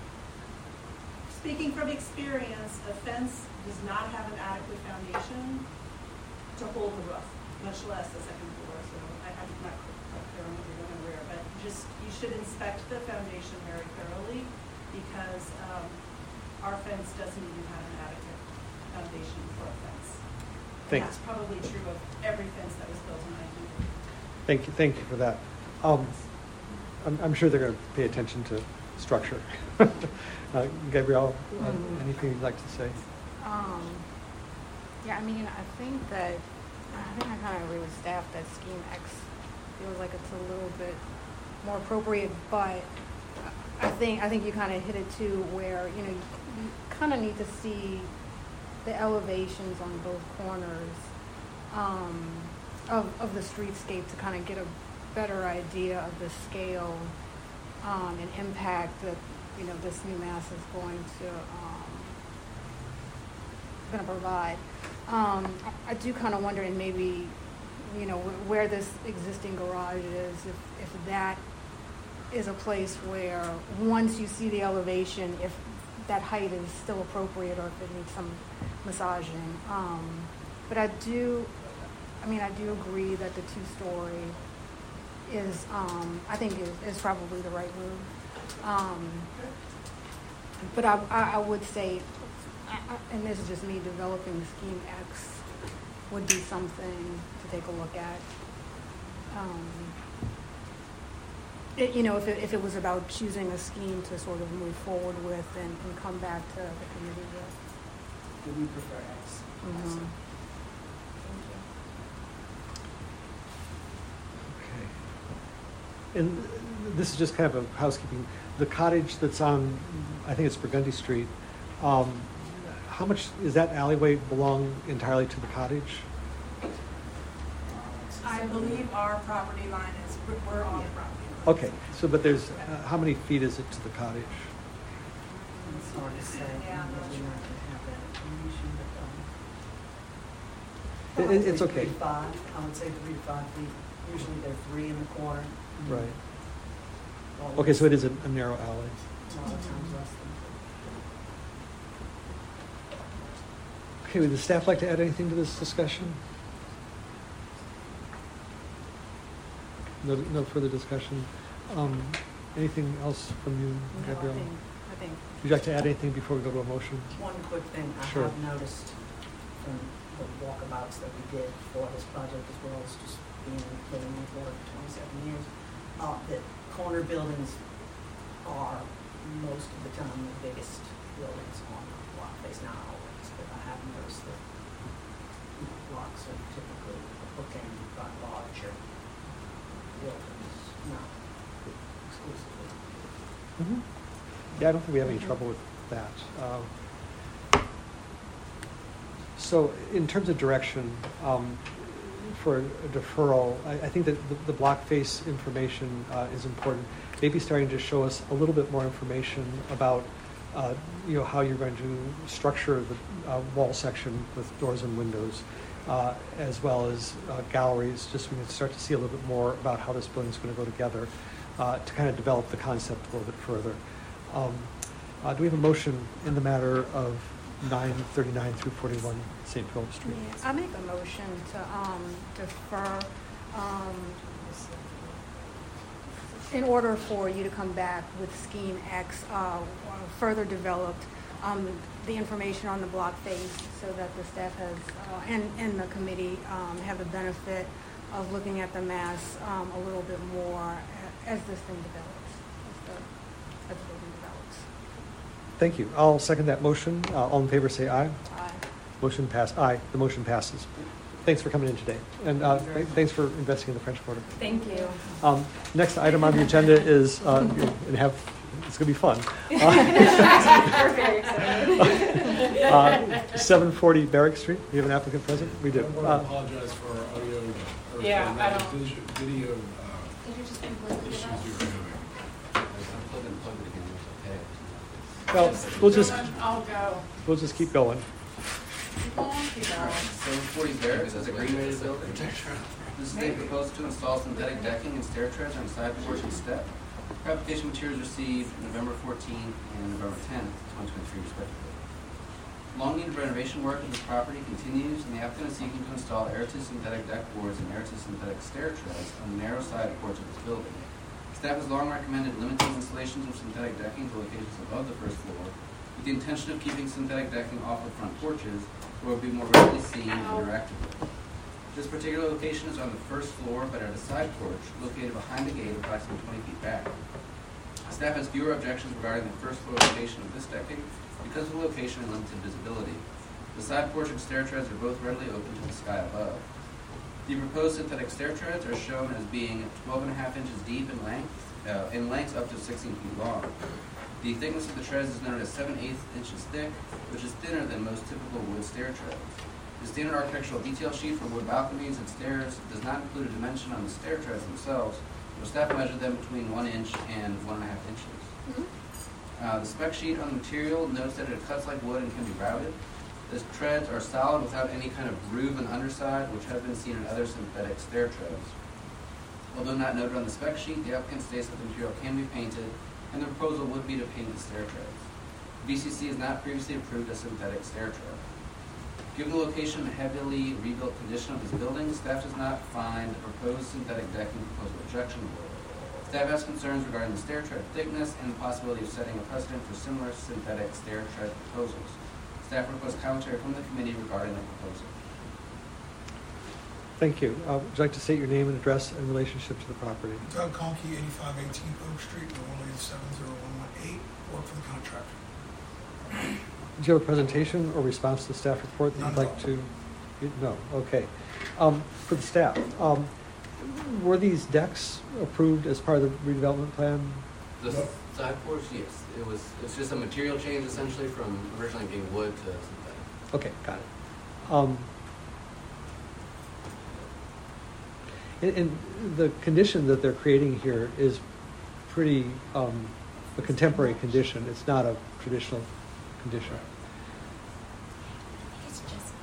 speaking from experience, a fence does not have an adequate foundation to hold the roof, much less the second floor. So I, I'm not quite clear on what you're looking where, but just, you should inspect the foundation very thoroughly, because, um, our fence doesn't even have an adequate foundation for a fence. And Thank- that's probably true of every fence that was built in nineteen eighty. Thank you, thank you for that. Um, I'm, I'm sure they're going to pay attention to structure. uh, Gabrielle, uh, Mhm. anything you'd like to say? Um, yeah, I mean, I think that, I think I kind of agree with staff that scheme X feels like it's a little bit more appropriate, but I think, I think you kind of hit it too, where, you know, you, you kind of need to see the elevations on both corners, um, of, of the streetscape to kind of get a better idea of the scale, um, and impact that, you know, this new mass is going to, um, gonna provide. Um, I, I do kind of wonder, and maybe, you know, wh- where this existing garage is, if, if that is a place where, once you see the elevation, if that height is still appropriate or if it needs some massaging. Um, but I do, I mean, I do agree that the two-story is, um, I think is, is probably the right move. Um, but I, I, I would say, I, I, and this is just me developing scheme X, would be something to take a look at. Um, it, you know, if it, if it was about choosing a scheme to sort of move forward with and, and come back to the committee with. Do we prefer X? Mhm. Okay. And this is just kind of a housekeeping. The cottage that's on, I think it's Burgundy Street, um, how much, is that alleyway belong entirely to the cottage? I believe our property line is, we're on the property line. Okay, so, but there's, uh, how many feet is it to the cottage? It's hard to say. Yeah, I'm not Maybe sure. not to have that information, It- but, um, I it- would it's say okay. three to five. I would say three to five feet. Usually they're three in the corner. Right. Well, Okay, so it is a a narrow alley. A lot of times less than. Okay, would the staff like to add anything to this discussion? No, no further discussion. Um, anything else from you, No, I Gabrielle? think, I think Would you like to add anything before we go to a motion? one quick thing I Sure. have noticed from the walkabouts that we did for this project, as well as just being living in Florida for twenty-seven years, uh, that corner buildings are most of the time the biggest buildings on the block face, not always, but I have noticed that, you know, blocks are typically bookended by larger buildings, not exclusively. Mhm. Yeah, I don't think we have any trouble with that. Um, So in terms of direction, um, for a deferral, I, I think that the, the block face information uh, is important. Maybe starting to show us a little bit more information about, uh, you know, how you're going to structure the uh, wall section with doors and windows, uh, as well as uh, galleries, just so we can start to see a little bit more about how this building's going to go together, uh, to kind of develop the concept a little bit further. Um, uh, do we have a motion in the matter of nine thirty-nine through forty-one Saint Philip Street? Yes, I make a motion to um, defer, um, in order for you to come back with Scheme X, uh, further developed, um, the information on the block face, so that the staff has, uh, and, and the committee um, have the benefit of looking at the mass um, a little bit more a- as this thing develops, as the, as the building develops. Thank you. I'll second that motion. Uh, all in favor, say aye. Aye. Motion pass. Aye. The motion passes. Thanks for coming in today, and uh, Thank you very th- thanks for investing in the French Quarter. Thank you. Um, next item on the agenda is uh, and have it's going to be fun. We're very excited. Uh, seven forty Barrack Street. We have an applicant present. We do. I want to Uh, apologize for our audio, or Yeah, for I the don't- vis- video uh, Did you just completely issues give up? you're having. Unplug and plug it again, it's okay. well, we'll just I'll go. we'll just keep going. Keep going, keep going. seven forty Barracks is a green rated building. This is a proposal to install synthetic decking and stair treads on side porch and step. Application materials received November fourteenth and November tenth, twenty twenty-three respectively. Long needed renovation work of this property continues, and the applicant is seeking to install Aerotis synthetic deck boards and Aerotis synthetic stair treads on the narrow side porch of this building. Staff has long recommended limiting installations of synthetic decking to locations above the first floor, with the intention of keeping synthetic decking off of front porches, where it would be more readily seen and interacted with. This particular location is on the first floor, but at a side porch located behind the gate approximately twenty feet back. Staff has fewer objections regarding the first floor location of this decking because of the location and limited visibility. The side porch and stair treads are both readily open to the sky above. The proposed synthetic stair treads are shown as being twelve and a half inches deep in length, uh, in length up to sixteen feet long. The thickness of the treads is noted as seven eighths inches thick, which is thinner than most typical wood stair treads. The standard architectural detail sheet for wood balconies and stairs does not include a dimension on the stair treads themselves, but staff measured them between one inch and one and a half inches. Uh, the spec sheet on the material notes that it cuts like wood and can be routed. The treads are solid without any kind of groove on the underside, which have been seen in other synthetic stair treads. Although not noted on the spec sheet, the applicant states that the material can be painted, and the proposal would be to paint the stair treads. B C C has not previously approved a synthetic stair tread. Given the location and heavily rebuilt condition of this building, staff does not find the proposed synthetic decking proposal objectionable. Staff has concerns regarding the stair tread thickness and the possibility of setting a precedent for similar synthetic stair tread proposals. Staff requests commentary from the committee regarding the proposal. Thank you. Uh, would you like to state your name and address in relationship to the property? Doug Conkey, eighty-five eighteen Oak Street, New Orleans, seven zero one one eight, work for the contractor. Did you have a presentation or response to the staff report that None you'd at like all. to? you- No, okay. Um, For the staff, um, were these decks approved as part of the redevelopment plan? The Yep. side porch, yes, it was, it's just a material change essentially from originally being wood to synthetic. Okay, got it. Um, And, and the condition that they're creating here is pretty, um, a contemporary condition. It's not a traditional condition. It's just.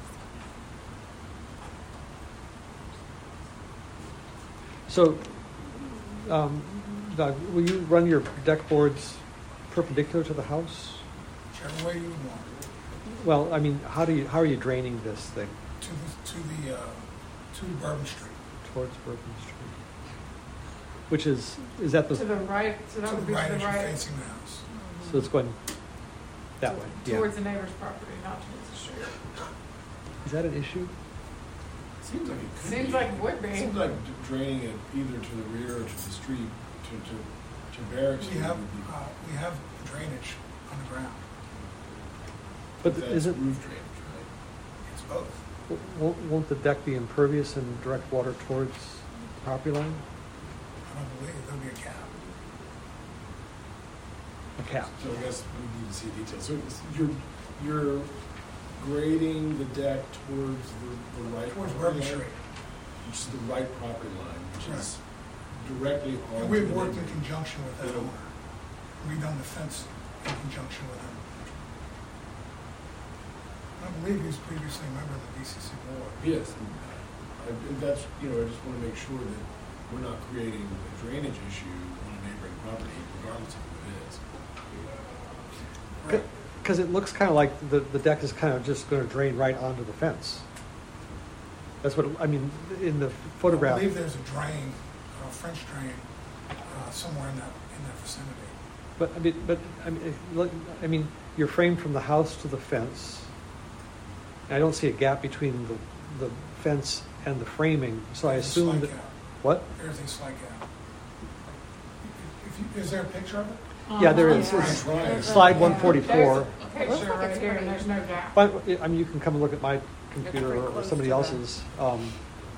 So, um, Doug, will you run your deck boards perpendicular to the house? Whichever way you want, Well, I mean, how do you, how are you draining this thing to the, to the, uh, to Bourbon Street. towards Bourbon Street? Which is, is that the, To the right, so that To would the be to right the as you're right. facing the house. so it's going that way? Yeah. Towards the neighbor's property, not towards the street. Is that an issue? Seems like it could Seems be. like it would be. Seems like d- draining it either to the rear or to the street, to, to, to Barracks. We Street have, would be- uh, we have drainage on the ground. But That's isn't, roof drainage, right? It's both. won't, won't the deck be impervious and direct water towards the property line? I don't believe there'll be a cap. A cap? So I guess we need to see details. So it's- you're, you're grading the deck towards the, the right. Towards property Bourbon line, Street. Which is the right property line, which is directly on. And we've worked in conjunction with that Yeah. owner. We've done the fence in conjunction with him. I believe he was previously a member of the B C C board. Yes, and I- and that's, you know, I just want to make sure that we're not creating a drainage issue on a neighboring property, regardless of who it is. Right. Because it looks kind of like the, the deck is kind of just going to drain right onto the fence. That's what, it- I mean, in the I photograph. believe there's a drain, a French drain, uh, somewhere in that, in that vicinity. But, I mean, but, I mean, it- look, I mean, you're framed from the house to the fence. And I don't see a gap between the, the fence and the framing, so I There's a assume slight that, gap. what? There's a slight gap. If you, is there a picture of it? Yeah, there is. Uh-huh. It's Right. slide one forty-four. There's a picture like right it's here, and pretty- there's no gap. But, I mean, you can come and look at my computer pretty or or close somebody to the- else's. Um,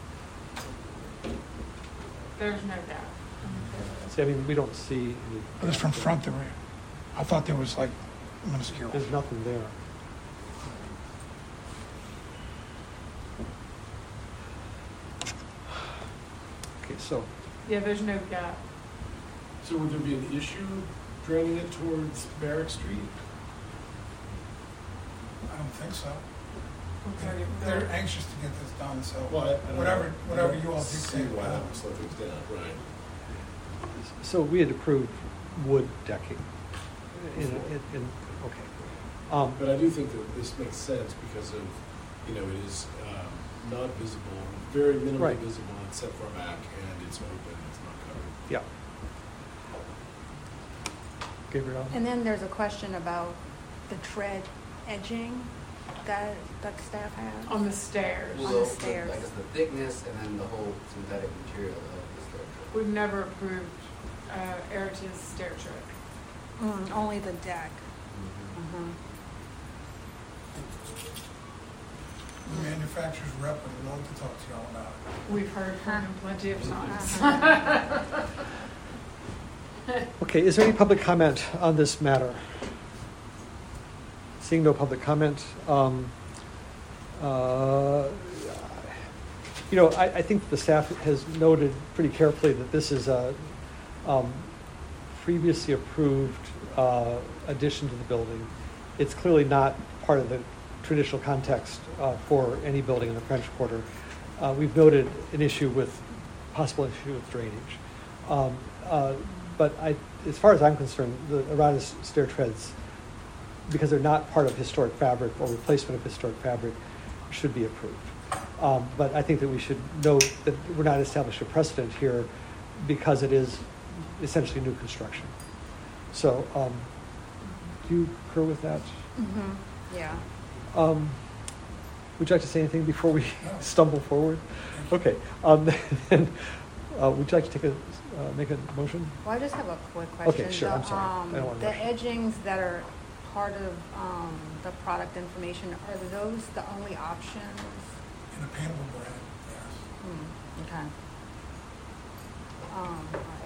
There's no gap. see, I mean, we don't see, any- It was from front to rear. I thought there was like minuscule. there's nothing there. Okay, so, Yeah, there's no gap. So would there be an issue draining it towards Barrack Street? I don't think so. Okay, They're anxious to get this done, so Well, I- I don't whatever, know. whatever I you all don't See dictate. why uh, that would slow things down, right? so we had approved wood decking. In, in, in, okay. Um, But I do think that this makes sense because of, you know, it is um, not visible, very minimally Right. visible except for back, and it's open, it's not covered. yeah. Gabriel? And then there's a question about the tread edging that, that the staff has. On the stairs. On the Well, stairs. I guess the thickness and then the whole synthetic material of the stair tread. We've never approved uh, Eritage stair tread. Mm, only the deck. Mhm. Mhm. The manufacturer's rep would love to talk to y'all about it. We've heard from him plenty of times. Uh-huh. Okay, is there any public comment on this matter? Seeing no public comment, um, uh, you know, I, I think the staff has noted pretty carefully that this is a um, previously approved uh, addition to the building. It's clearly not part of the traditional context uh, for any building in the French Quarter. Uh, we've noted an issue with, possible issue with drainage. Um, uh, but I, as far as I'm concerned, the errata stair treads, because they're not part of historic fabric or replacement of historic fabric, should be approved. Um, but I think that we should note that we're not establishing a precedent here because it is essentially new construction. So, um, do you concur with that? Mm-hmm. Yeah. Um, would you like to say anything before we stumble forward? Okay. Um, then, uh, would you like to take a uh, make a motion? Well, I just have a quick question. Okay, sure. The, I'm sorry. Um, I don't want to the rush. edgings that are part of um, the product information, are those the only options? In a panel brand, yes. Hmm, okay. Um, all right.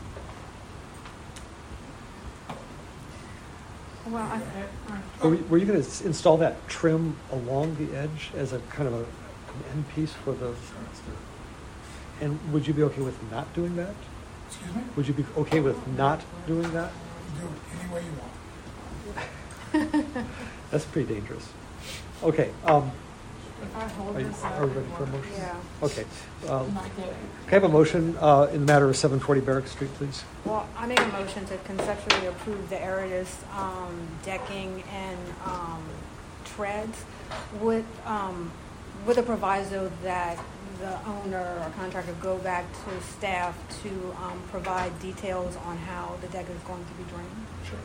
Well, I, Were, you- were you going to install that trim along the edge as a kind of a, an end piece for the? And would you be okay with not doing that? Excuse me? Would you be okay with not doing that? Do it any way you want. That's pretty dangerous. Okay. Um, If I hold are you, this are up. we ready for a motion? yeah. Okay. Um, I'm not getting. Can I have a motion uh, in the matter of seven forty Barrack Street, please? Well, I make a motion to conceptually approve the Aeritus um, decking and um, treads with, um, with a proviso that the owner or contractor go back to staff to um, provide details on how the deck is going to be drained. Sure.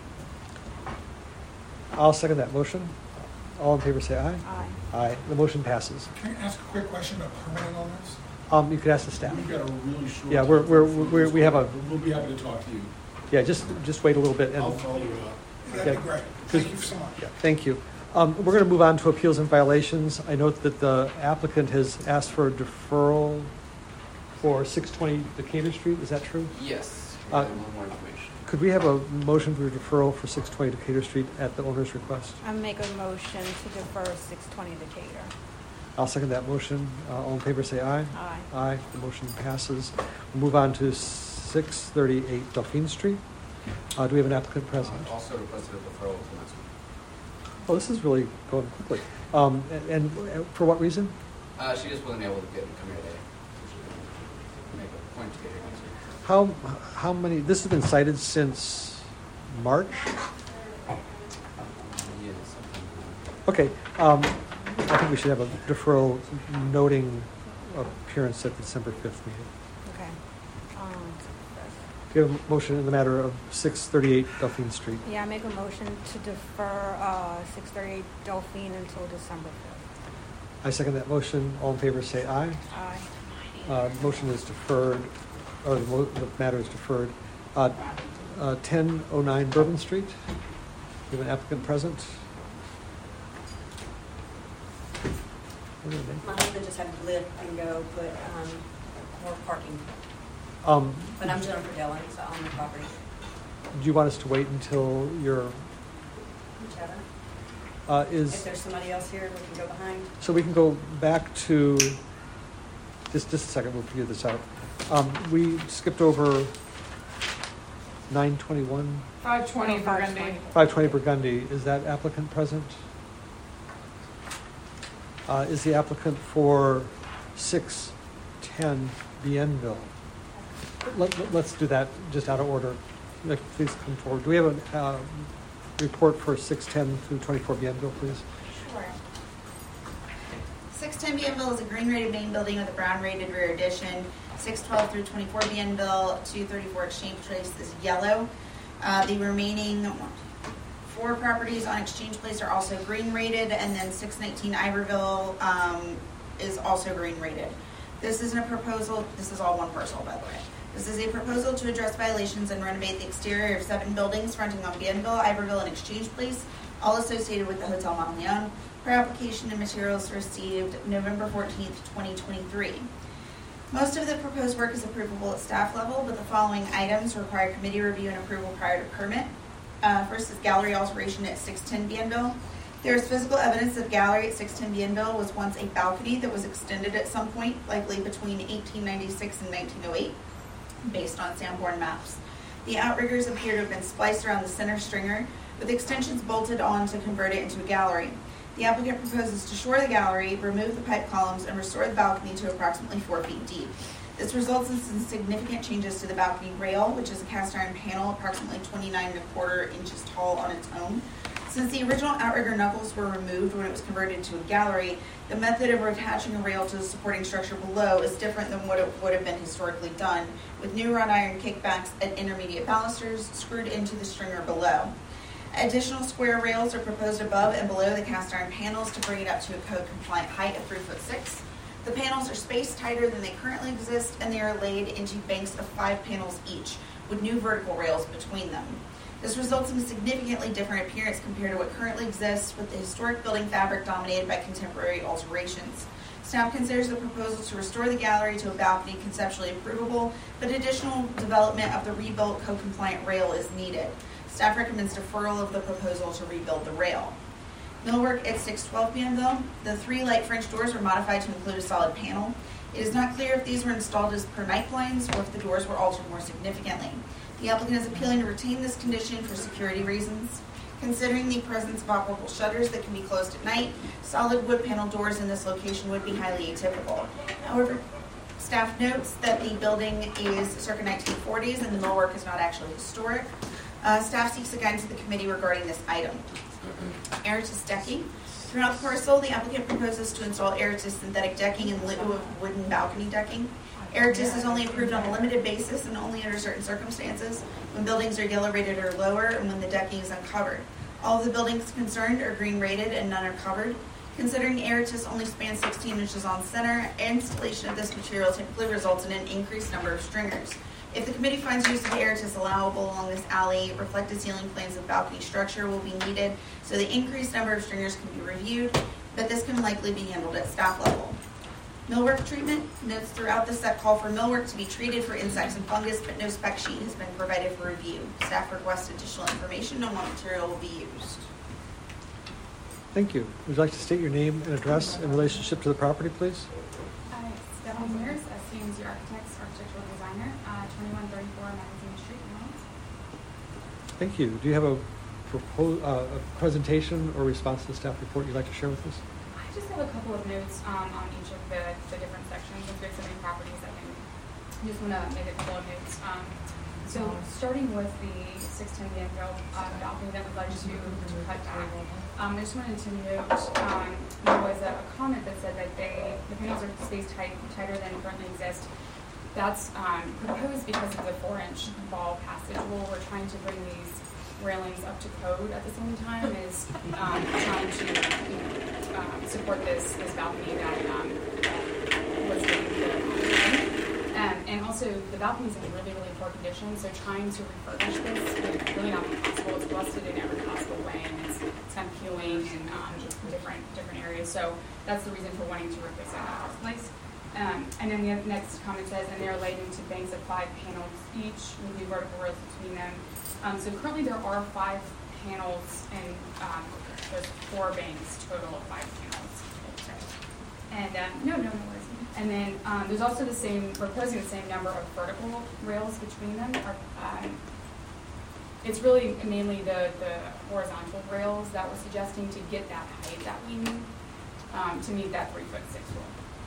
I'll second that motion. All in favor say aye. Aye. Aye. The motion passes. Can I ask a quick question about permitting on this? Um, you could ask the staff. We've got a really short. Yeah, we're- we're- time. we're- we have a- We'll be happy to talk to you. Yeah, just just wait a little bit. And, I'll follow you up. That'd Yeah. be great. Thank you so much. yeah, thank you. Um, we're going to move on to appeals and violations. I note that the applicant has asked for a deferral for six twenty Decatur Street. Is that true? Yes. Uh, A little more information. Could we have a motion for deferral for six twenty Decatur Street at the owner's request? I make a motion to defer six twenty Decatur. I'll second that motion. Uh, all in favor say aye. Aye. Aye. The motion passes. We'll move on to six thirty-eight Delphine Street. Uh, do we have an applicant present? Uh, Also requested a deferral to next week. Oh, this is really going quickly. Um, and, and for what reason? Uh, she just wasn't able to get come here today. So she's gonna make a point to get here next week. How, how many, this has been cited since March? Yeah, something. Okay, um, I think we should have a deferral noting appearance at the December fifth meeting. Okay. Um, Do you have a motion in the matter of six thirty-eight Delphine Street? yeah, I make a motion to defer uh, six thirty-eight Delphine until December fifth. I second that motion. All in favor say aye. Aye. Uh, motion is deferred, or the, mo- the matter is deferred. Uh, uh, ten oh nine Bourbon Street. We have an applicant present. What are their names? My husband just had to lift and go put um, more parking, Um, but I'm Jennifer Dillon, so on the property. do you want us to wait until your, Whichever. uh, If is, there's somebody else here, we can go behind. so we can go back to, just, just a second, we'll figure this out. Um, we skipped over nine twenty-one, Five twenty No, five Burgundy. twenty. five twenty Burgundy. Is that applicant present? Uh, is the applicant for six ten Bienville? Let, let, let's do that just out of order. Nick, please come forward. Do we have a, uh, report for six ten through twenty-four Bienville, please? Sure. six ten Bienville is a green rated main building with a brown rated rear addition. six twelve through twenty-four Bienville, two thirty-four Exchange Place is yellow. Uh, the remaining four properties on Exchange Place are also green rated, and then six nineteen Iberville um, is also green rated. This isn't a proposal, this is all one parcel, by the way. This is a proposal to address violations and renovate the exterior of seven buildings fronting on Bienville, Iberville, and Exchange Place, all associated with the Hotel Monteleone, per application and materials received November fourteenth, twenty twenty-three. Most of the proposed work is approvable at staff level, but the following items require committee review and approval prior to permit. Uh, first is gallery alteration at six ten Bienville. There is physical evidence that gallery at six ten Bienville was once a balcony that was extended at some point, likely between eighteen ninety-six and nineteen oh eight, based on Sanborn maps. The outriggers appear to have been spliced around the center stringer, with extensions bolted on to convert it into a gallery. The applicant proposes to shore the gallery, remove the pipe columns, and restore the balcony to approximately four feet deep. This results in some significant changes to the balcony rail, which is a cast iron panel approximately twenty-nine and a quarter inches tall on its own. Since the original outrigger knuckles were removed when it was converted to a gallery, the method of attaching a rail to the supporting structure below is different than what it would have been historically done, with new wrought iron kickbacks and intermediate balusters screwed into the stringer below. Additional square rails are proposed above and below the cast iron panels to bring it up to a code compliant height of three foot six. The panels are spaced tighter than they currently exist, and they are laid into banks of five panels each, with new vertical rails between them. This results in a significantly different appearance compared to what currently exists, with the historic building fabric dominated by contemporary alterations. Staff considers the proposal to restore the gallery to a balcony conceptually approvable, but additional development of the rebuilt code-compliant rail is needed. Staff recommends deferral of the proposal to rebuild the rail. Millwork at six twelve Bienville. The three light French doors were modified to include a solid panel. It is not clear if these were installed as per night blinds or if the doors were altered more significantly. The applicant is appealing to retain this condition for security reasons. Considering the presence of operable shutters that can be closed at night, solid wood panel doors in this location would be highly atypical. However, staff notes that the building is circa nineteen forties and the millwork is not actually historic. Uh, staff seeks the guidance of the committee regarding this item. Aeritus decking. Throughout the parcel, the applicant proposes to install Aeritus synthetic decking in lieu of wooden balcony decking. Aeritus is only approved on a limited basis and only under certain circumstances, when buildings are yellow rated or lower and when the decking is uncovered. All of the buildings concerned are green rated and none are covered. Considering Aeritus only spans sixteen inches on center, installation of this material typically results in an increased number of stringers. If the committee finds use of Aeritus allowable along this alley, reflected ceiling plans of the balcony structure will be needed, so the increased number of stringers can be reviewed, but this can likely be handled at staff level. Millwork treatment. Notes throughout the set call for millwork to be treated for insects and fungus, but no spec sheet has been provided for review. Staff requests additional information on what material will be used. Thank you. Would you like to state your name and address in relationship to the property, please? Hi, Stephanie Mears, S C M Z Architects, architectural designer, uh, twenty-one thirty-four Magazine Street, New Orleans. Thank you. Do you have a, propos- uh, a presentation or response to the staff report you'd like to share with us? I just have a couple of notes um, on each of the, the different sections. If there's so many properties, I can I just want to make a couple of notes. Um, so starting with the six ten Bienville uh, balcony that we'd like to, to cut back. Um, I just wanted to note um, there was a, a comment that said that they the panels are spaced tight, tighter than currently exist. That's um, proposed because of the four-inch ball passage wall. We're trying to bring these railings up to code at the same time as um, trying to you know, um, support this this balcony that um, was getting the um, and also the balcony is in really really poor condition. So trying to refurbish this is really not possible. It's busted in every possible way, and it's, it's kind of peeling in um, different different areas. So that's the reason for wanting to replace it in the first place. Um, and then the next comment says, and they're laid into banks of five panels each with new vertical rails between them. Um, so currently there are five panels and um, there's four banks total of five panels. And um, no, no, no worries. And then um, there's also the same, we're proposing the same number of vertical rails between them. Are, um, it's really mainly the, the horizontal rails that we're suggesting to get that height that we need um, to meet that three foot six rule.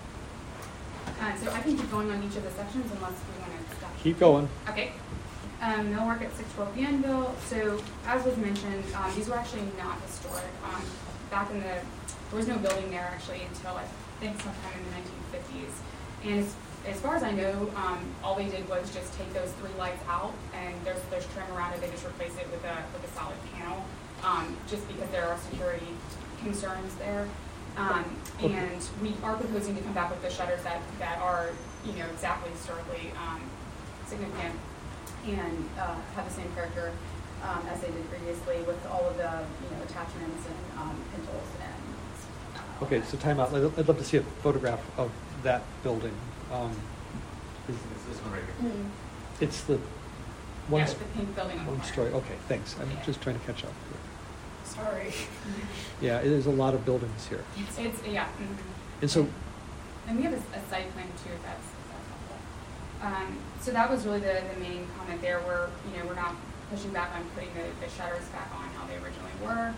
Uh, so I can keep going on each of the sections unless we want to stop. Keep going. Okay. Um, millwork at six twelve Bienville. So as was mentioned, um, these were actually not historic. Um, back in the, there was no building there actually until I think sometime in the nineteen fifties. And as, as far as I know, um, all they did was just take those three lights out and there's there's trim around it. They just replace it with a with a solid panel, um, just because there are security concerns there. Um, and we are proposing to come back with the shutters that, that are, you know, exactly historically um, significant and uh, have the same character um, as they did previously with all of the, you know, attachments and um, pintles and. Uh, Okay, so time out. I'd I'd love to see a photograph of that building. Um, is- It's this one right here. Mm-hmm. It's the one, Yeah, st- the pink building on the one corner. story. Okay, thanks. I'm Yeah. just trying to catch up. Sorry. Yeah, there's a lot of buildings here. It's, it's yeah. Mm-hmm. And so, And we have a, a site plan too, if that's, if that's helpful. Um, so that was really the, the main comment there where, you know, we're not pushing back on putting the, the shutters back on how they originally were.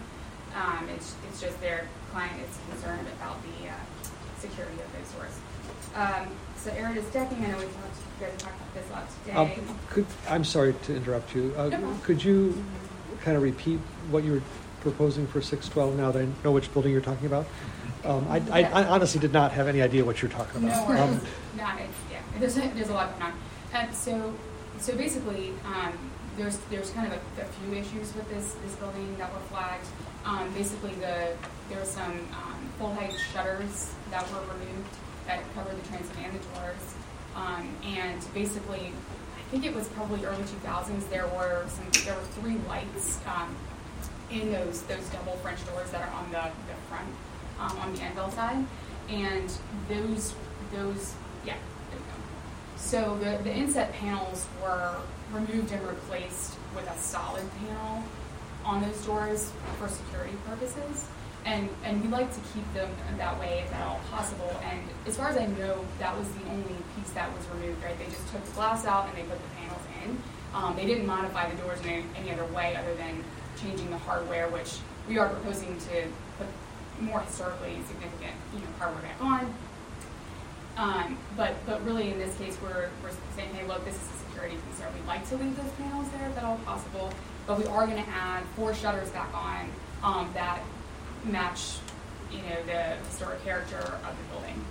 Um, it's, it's just their client is concerned about the uh, security of those doors. Um, so Aridus decking, I know we talked, you guys talked about this a lot today. Um, could, I'm sorry to interrupt you. Uh, No problem. Could you kind of repeat what you were proposing for six twelve now that I know which building you're talking about? Um, I, I, I honestly did not have any idea what you're talking about. No worries. Um, No, it's, yeah, there's a, there's a lot going on. Um, so, so basically, um, there's there's kind of a, a few issues with this this building that were flagged. Um, basically, the there were some um, full height shutters that were removed that covered the transom and the doors. Um, and basically, I think it was probably early two thousands. There were some there were three lights um, in those those double French doors that are on the the front. Um, on the Anvil side, and those, those, yeah, there we go. So the, the inset panels were removed and replaced with a solid panel on those doors for security purposes, and and we like to keep them that way if at all possible. And as far as I know, that was the only piece that was removed. Right? They just took the glass out and they put the panels in. Um, they didn't modify the doors in any, any other way other than changing the hardware, which we are proposing to put more historically significant, you know, hardware back on. Um, but but really in this case, we're we're saying, hey, look, this is a security concern. We'd like to leave those panels there if at all possible, but we are going to add four shutters back on um, that match, you know, the historic character of the building.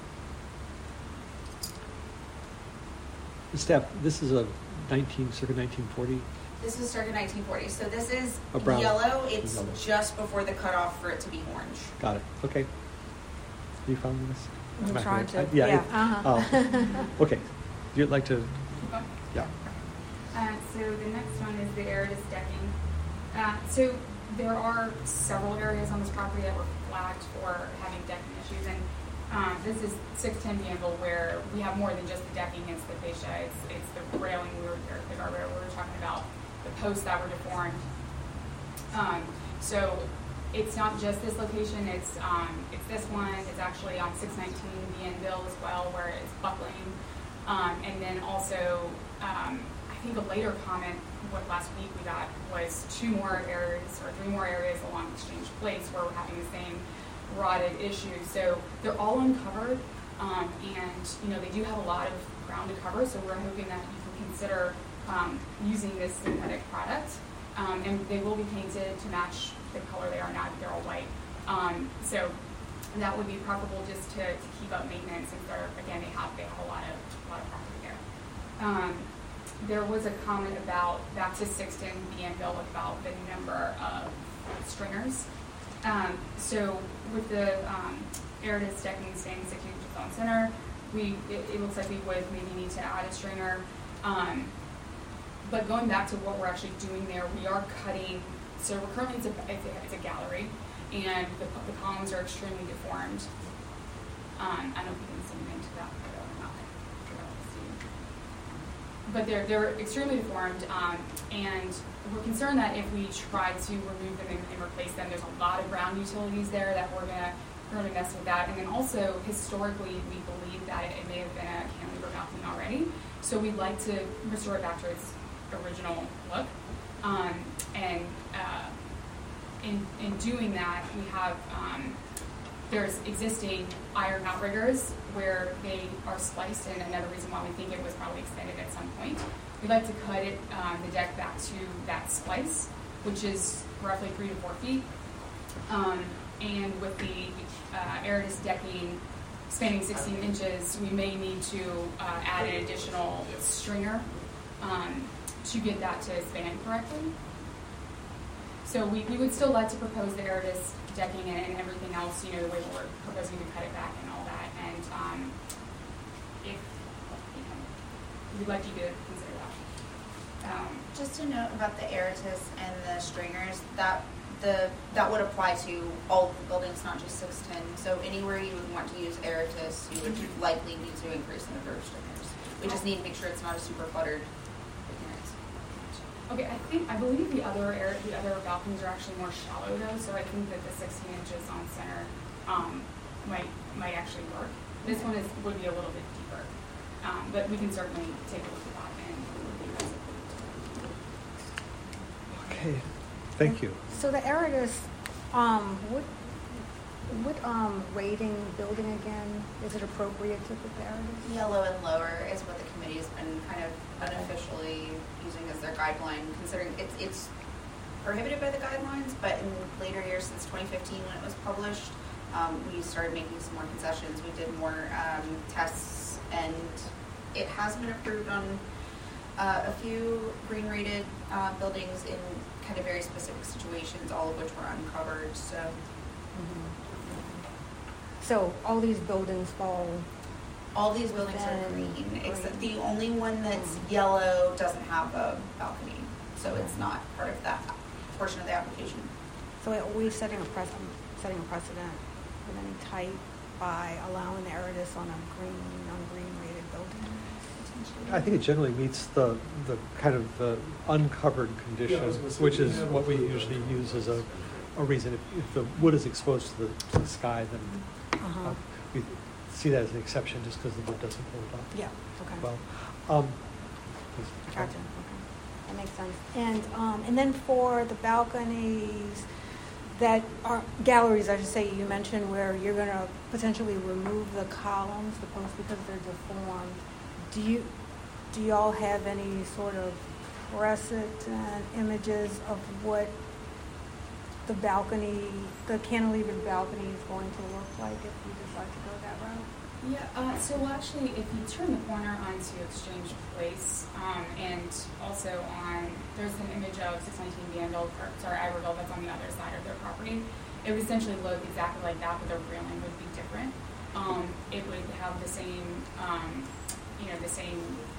Steph, this is a nineteen circa nineteen forty. This is circa nineteen forty, so this is A brown. yellow. It's Yellow. just before the cutoff for it to be orange. Got it. Okay. You following this? I'm not trying gonna- to, yeah. yeah, it- uh-huh. oh, okay. You'd like to? Okay. Yeah. Uh, so the next one is the Aridus decking. Uh, so there are several areas on this property that were flagged for having decking issues, and um, this is six ten Danville, where we have more than just the decking. It's the fascia, it's it's the railing we were, or the guardrail we were talking about, the posts that were deformed. Um, so it's not just this location. It's um, it's this one. It's actually on six nineteen Danville as well, where it's buckling, um, and then also. Um, I think a later comment, what last week we got, was two more areas or three more areas along Exchange Place where we're having the same rotted issue. So they're all uncovered, um, and you know they do have a lot of ground to cover. So we're hoping that you can consider um, using this synthetic product, um, and they will be painted to match the color they are now. They're all white. Um, so that would be preferable just to, to keep up maintenance. Since they're again they have they have a lot of a lot of property there. Um, There was a comment about back to Sixton Danville about the number of stringers. Um, so with the um, Aridus decking staying six inches on center, we it, it looks like we would maybe need to add a stringer. Um, but going back to what we're actually doing there, we are cutting. So we're currently it's a, it's a, it's a gallery, and the, the columns are extremely deformed. Um, I don't know if you can zoom into that photo or not. But they're they're extremely deformed, um, and we're concerned that if we try to remove them and, and replace them, there's a lot of ground utilities there that we're gonna we're gonna mess with that. And then also historically, we believe that it, it may have been a cantilever balcony already, so we'd like to restore it back to its original look. Um, and uh, in in doing that, we have. Um, There's existing iron outriggers where they are spliced, and another reason why we think it was probably extended at some point. We'd like to cut it, um, the deck back to that splice, which is roughly three to four feet. Um, and with the uh, Aridus decking spanning sixteen inches, we may need to uh, add an additional stringer um, to get that to span correctly. So we, we would still like to propose the Aridus decking and, and everything else, you know, the way we're proposing to cut it back and all that. And um, if, you know, we'd like you to consider that. Um, Just a note about the Aridus and the stringers, that the that would apply to all of the buildings, not just six ten. So anywhere you would want to use Aridus, you would likely need to increase the number of stringers. We just need to make sure it's not a super cluttered appearance. Okay, I think I believe the other air, the other balconies are actually more shallow though, so I think that the sixteen inches on center um, might might actually work. This one is would be a little bit deeper, um, but we can certainly take a look at that and review that. Okay, thank you. So the Aridus Um, what, what, um, rating building again, is it appropriate to prepare this? Yellow and lower is what the committee has been kind of unofficially using as their guideline, considering it's, it's prohibited by the guidelines, but in later years, since twenty fifteen when it was published, um, we started making some more concessions. We did more um, tests, and it has been approved on uh, a few green rated uh, buildings in kind of very specific situations, all of which were uncovered. So, Mm-hmm. So all these buildings fall. all these buildings are Then green, green. except the only one that's yellow doesn't have a balcony, so it's not part of that portion of the application. So are we setting a precedent, setting a precedent with any type by allowing the Eritis on a green, non-green rated building? I think it generally meets the, the kind of the uncovered condition, Yeah, I was gonna say, which we is have what we approved usually that. use as a, a reason. If, if the wood is exposed to the, to the sky, then Uh-huh. uh, we see that as an exception just because the wood doesn't hold up Yeah, okay. well. Um, Gotcha, okay. That makes sense. And, um, and then for the balconies that are, galleries, I should say, you mentioned where you're gonna potentially remove the columns, the posts, because they're deformed. Do you, do y'all have any sort of precedent images of what the balcony, the cantilevered balcony is going to look like if you decide to go that route? Yeah, uh, so actually, if you turn the corner onto Exchange Place, um, and also on, there's an image of six nineteen Danville, or, sorry, Iberville, that's on the other side of their property. It would essentially look exactly like that, but the railing would be different. Um, it would have the same, um, you know, the same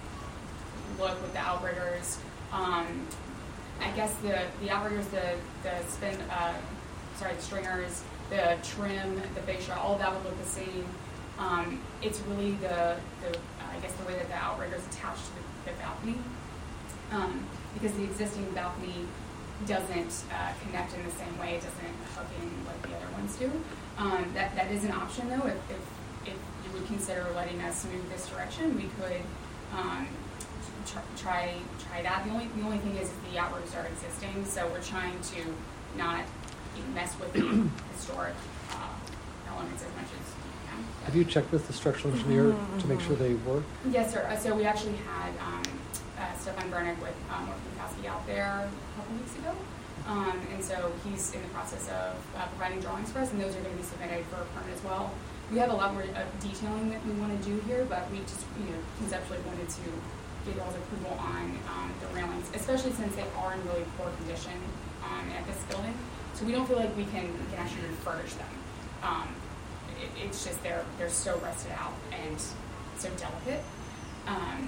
look with the outriggers. Um, I guess the, the outriggers, the, the spin, uh, sorry, the stringers, the trim, the fascia, all of that would look the same. Um, it's really the, the uh, I guess the way that the outrigger is attached to the, the balcony, um, because the existing balcony doesn't uh, connect in the same way. It doesn't hook in like the other ones do. Um, that that is an option though. If, if if you would consider letting us move this direction, we could um, tr- try try that. The only the only thing is the outriggers are existing, so we're trying to not mess with the historic uh, elements as much as. Have you checked with the structural engineer Mm-hmm. to make sure they work? Yes, sir. Uh, So we actually had um, uh, Stefan Bernick with um, North Newcastle out there a couple weeks ago. Um, and so he's in the process of uh, providing drawings for us, and those are going to be submitted for a permit as well. We have a lot more uh, detailing that we want to do here, but we just, you know, conceptually wanted to get y'all's approval on um, the railings, especially since they are in really poor condition um, at this building. So we don't feel like we can we can actually refurbish them. Um, it, it's just they're they're so rusted out and so delicate. Um,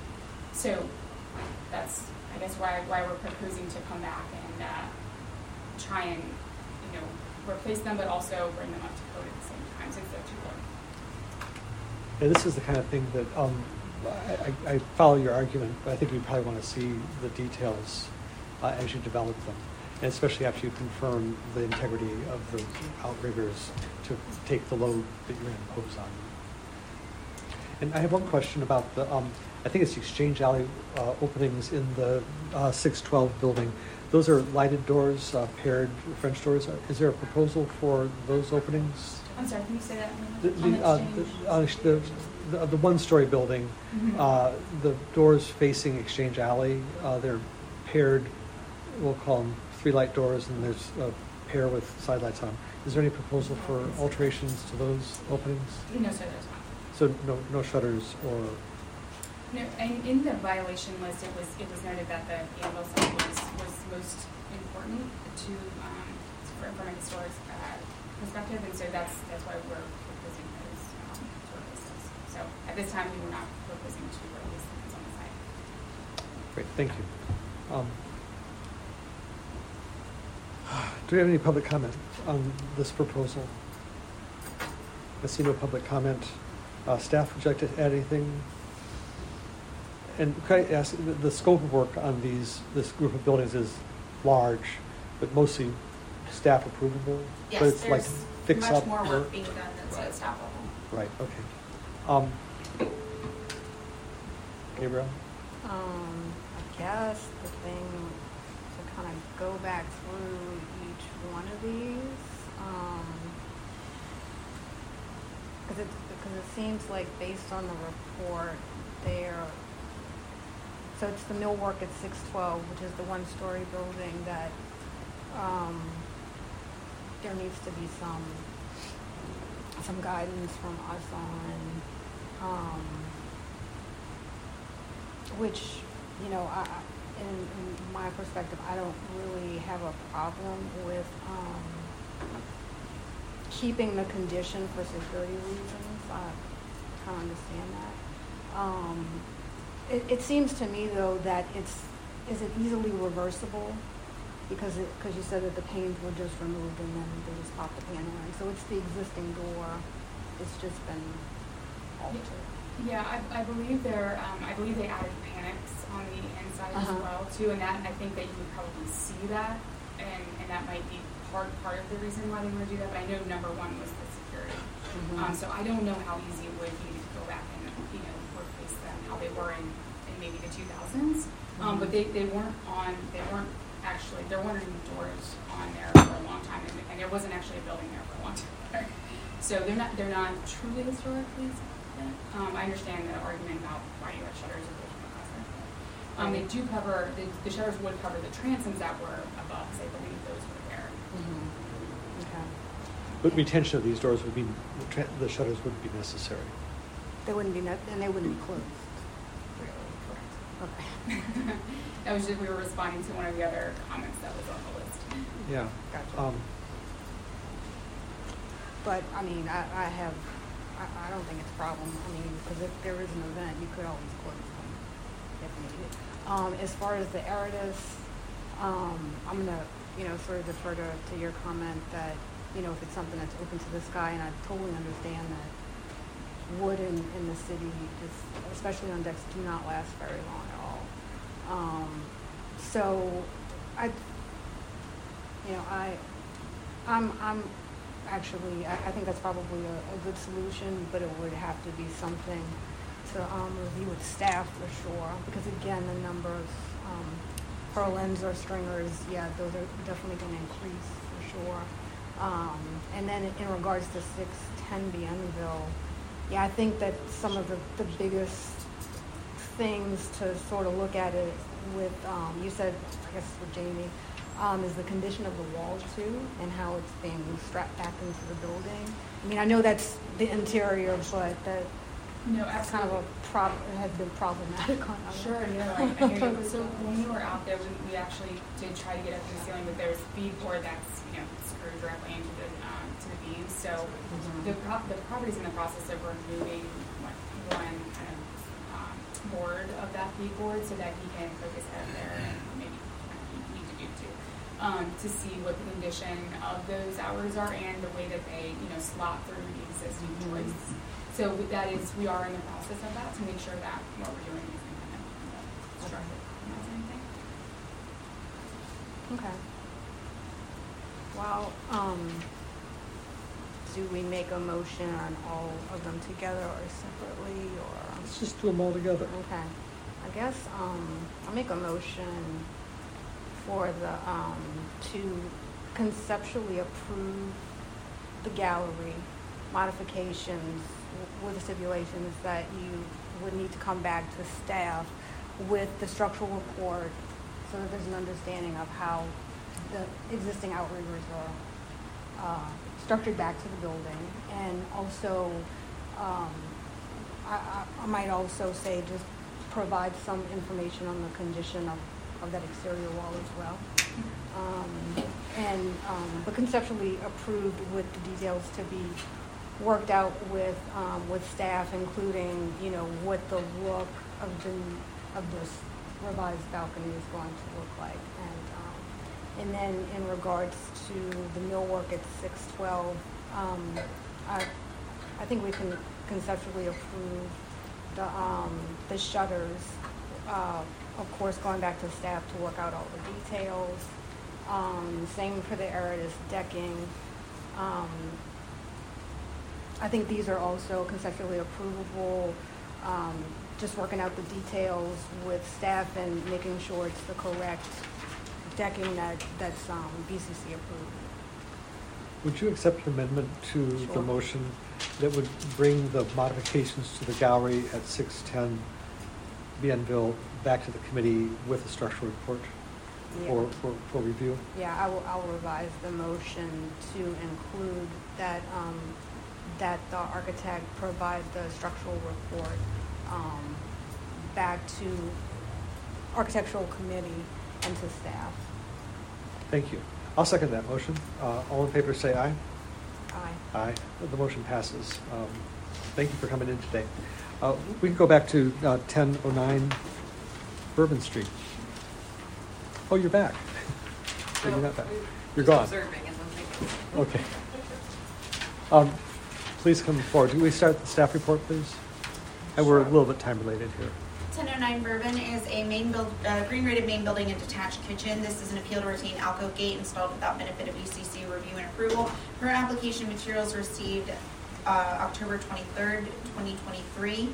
so that's I guess why why we're proposing to come back and uh, try and you know replace them, but also bring them up to code at the same time since they're too low. Yeah, this is the kind of thing that um, I, I, I follow your argument, but I think we probably want to see the details uh, as you develop them, and especially after you confirm the integrity of the outriggers to take the load that you're going to impose on them. And I have one question about the, um, I think it's the Exchange Alley uh, openings in the uh, six twelve building. Those are lighted doors, uh, paired French doors. Is there a proposal for those openings? I'm sorry, can you say that? The, On the, the uh, exchange? the, uh, the, the, the one-story building, Mhm. uh, the doors facing Exchange Alley, uh, they're paired, we'll call them three light doors, and there's a pair with side lights on. Is there any proposal for alterations to those openings? No, sir, there's not. So no, no shutters or, No, and in the violation list, it was it was noted that the Anvil site was, was most important to um, for, from a historic uh, perspective, and so that's that's why we're proposing those um, to replace those. So at this time, we were not proposing to replace things on the site. great, thank you. Um, do we have any public comment on this proposal? I see no public comment. Uh, staff, would you like to add anything? And could I ask, the, the scope of work on these, this group of buildings is large, but mostly staff approvable? Yes, But it's like there's fix much up more work being done that's at staff level. Right, okay. Um, Gabriel? Um, I guess the thing, to kind of go back through each one of these. Um, because it, because it seems like based on the report, they're, so it's the millwork at six twelve, which is the one-story building that, um, there needs to be some, some guidance from us on, um, which, you know, I, I- in, in my perspective, I don't really have a problem with, um, keeping the condition for security reasons. I kind of understand that. Um, it, it seems to me though that it's, is it easily reversible? Because it, because you said that the panes were just removed and then they just popped the panel in. So it's the existing door. It's just been altered. Yeah, I, I believe they're, um, I believe they added panics on the inside Uh-huh. as well too, and that, I think that you would probably see that, and, and that might be part, part of the reason why they want to do that, but I know number one was the security. Mhm. Um, so I don't know how easy it would be to go back and, you know, replace them, how they were in, in maybe the two thousands. Um, but they, they weren't on, they weren't actually, there weren't any doors on there for a long time, and, and there wasn't actually a building there for a long time. So they're not, they're not truly historically significant. Um, I understand the argument about why you have shutters or Um, they do cover, the, the shutters would cover the transoms that were above, because I believe those were there. Mm-hmm. Okay. But retention of these doors would be, the tra- the shutters wouldn't be necessary. They wouldn't be, ne- and they wouldn't be closed. Correct. Okay. That was just, we were responding to one of the other comments that was on the list. Yeah. Gotcha. Um, But, I mean, I, I have, I, I don't think it's a problem. I mean, because if there is an event, you could always close them if needed. Um, as far as the Eritas, um, I'm gonna, you know, sort of defer to, to your comment that, you know, if it's something that's open to the sky, and I totally understand that wood in, in the city, just, especially on decks, do not last very long at all. Um, so, I, you know, I, I'm, I'm actually, I, I think that's probably a, a good solution, but it would have to be something to um, review with staff for sure, because again, the numbers, um, purlins or stringers, yeah, those are definitely going to increase for sure. Um, and then in regards to six ten Bienville, yeah, I think that some of the, the biggest things to sort of look at it with, um, you said, I guess with Jamie, um, is the condition of the walls too, and how it's being strapped back into the building. I mean, I know that's the interior, but that No, that's kind of a prob- it has been problematic on other. Sure, no, I, I hear you. So when we were out there, we, we actually did try to get up to the ceiling, but there's feed board that's, you know, screwed directly into the, um, to the beams. So Mhm. the, pro- the property's in the process of removing like one kind of um, board of that feed board so that he can focus head there and maybe he need to do too. Um, to see what the condition of those hours are and the way that they, you know, slot through the existing joists. So that is, we are in the process of that to make sure that what we're doing is kind of constructive, not anything. Okay. Well, um, do we make a motion on all of them together or separately, or? Let's just do them all together. Okay. I guess, um, I'll make a motion for the, um, to conceptually approve the gallery modifications w- with the stipulations that you would need to come back to staff with the structural report so that there's an understanding of how the existing outriggers are uh, structured back to the building. And also, um, I, I, I might also say just provide some information on the condition of, of that exterior wall as well. Um, and, um, but conceptually approved with the details to be worked out with, um, with staff, including, you know, what the look of the, of this revised balcony is going to look like. And, um, and then in regards to the millwork at six twelve, um, I, I think we can conceptually approve the, um, the shutters, uh, of course, going back to staff to work out all the details. Um, same for the Eritas decking. Um, I think these are also conceptually approvable, um, just working out the details with staff and making sure it's the correct decking that, that's um, B C C approved. Would you accept an amendment to the Sure. motion that would bring the modifications to the gallery at six ten Bienville back to the committee with a structural report Yeah. for, for, for review? Yeah, I will, I will revise the motion to include that, um, that the architect provide the structural report, um, back to architectural committee and to staff. Thank you. I'll second that motion. Uh, all in favor, say aye. Aye. Aye. The motion passes. Um, thank you for coming in today. Uh, we can go back to uh, ten oh nine Bourbon Street. Oh, you're back. Oh, you're not back. You're gone. Okay. Um, please come forward. Do we start the staff report, please? And we're a little bit time related here. ten oh nine Bourbon is a main build, uh, green rated main building and detached kitchen. This is an appeal to retain alcove gate installed without benefit of U C C review and approval. Per application materials received uh, October twenty-third, twenty twenty-three.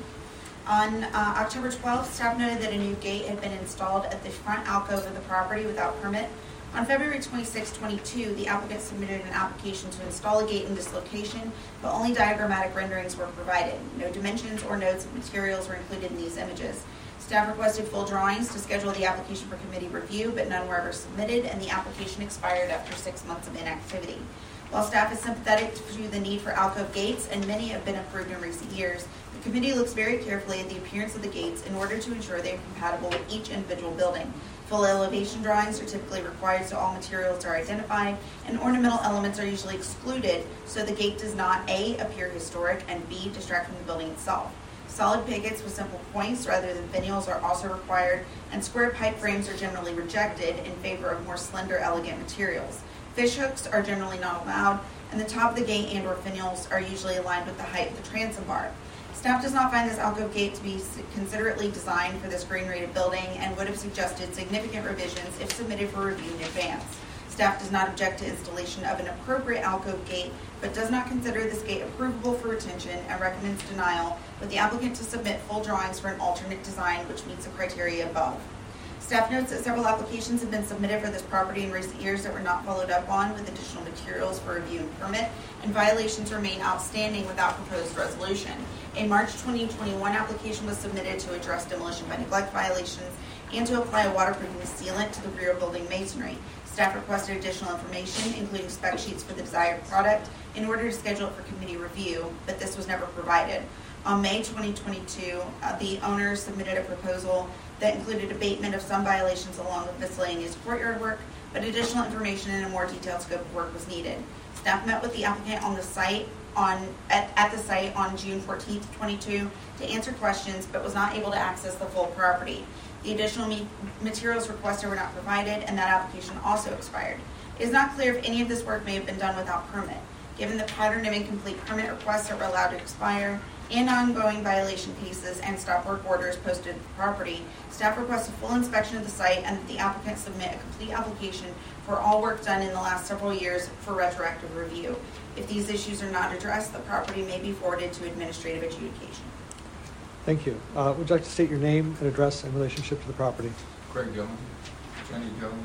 On uh, October twelfth, staff noted that a new gate had been installed at the front alcove of the property without permit. On February twenty-sixth, twenty-two, the applicant submitted an application to install a gate in this location, but only diagrammatic renderings were provided. No dimensions or notes of materials were included in these images. Staff requested full drawings to schedule the application for committee review, but none were ever submitted, and the application expired after six months of inactivity. While staff is sympathetic to the need for alcove gates, and many have been approved in recent years, the committee looks very carefully at the appearance of the gates in order to ensure they are compatible with each individual building. Full elevation drawings are typically required so all materials are identified, and ornamental elements are usually excluded so the gate does not A, appear historic, and B, distract from the building itself. Solid pickets with simple points rather than finials are also required, and square pipe frames are generally rejected in favor of more slender, elegant materials. Fish hooks are generally not allowed, and the top of the gate and or finials are usually aligned with the height of the transom bar. Staff does not find this alcove gate to be considerately designed for this green rated building and would have suggested significant revisions if submitted for review in advance. Staff does not object to installation of an appropriate alcove gate, but does not consider this gate approvable for retention and recommends denial, with the applicant to submit full drawings for an alternate design which meets the criteria above. Staff notes that several applications have been submitted for this property in recent years that were not followed up on with additional materials for review and permit, and violations remain outstanding without proposed resolution. A March twenty twenty-one application was submitted to address demolition by neglect violations and to apply a waterproofing sealant to the rear building masonry. Staff requested additional information, including spec sheets for the desired product, in order to schedule it for committee review, but this was never provided. On May twenty twenty-two, uh, the owner submitted a proposal that included abatement of some violations along with miscellaneous courtyard work, but additional information and a more detailed scope of work was needed. Staff met with the applicant on the site on at, at the site on June fourteenth, twenty-two to answer questions, but was not able to access the full property. The additional me- materials requested were not provided, and that application also expired. It is not clear if any of this work may have been done without permit. Given the pattern of incomplete permit requests that were allowed to expire, and ongoing violation cases and stop work orders posted at the property, staff requested full inspection of the site and that the applicant submit a complete application for all work done in the last several years for retroactive review. If these issues are not addressed, the property may be forwarded to administrative adjudication. Thank you. Uh, would you like to state your name and address in relationship to the property? Craig Dillon, Jenny Dillon,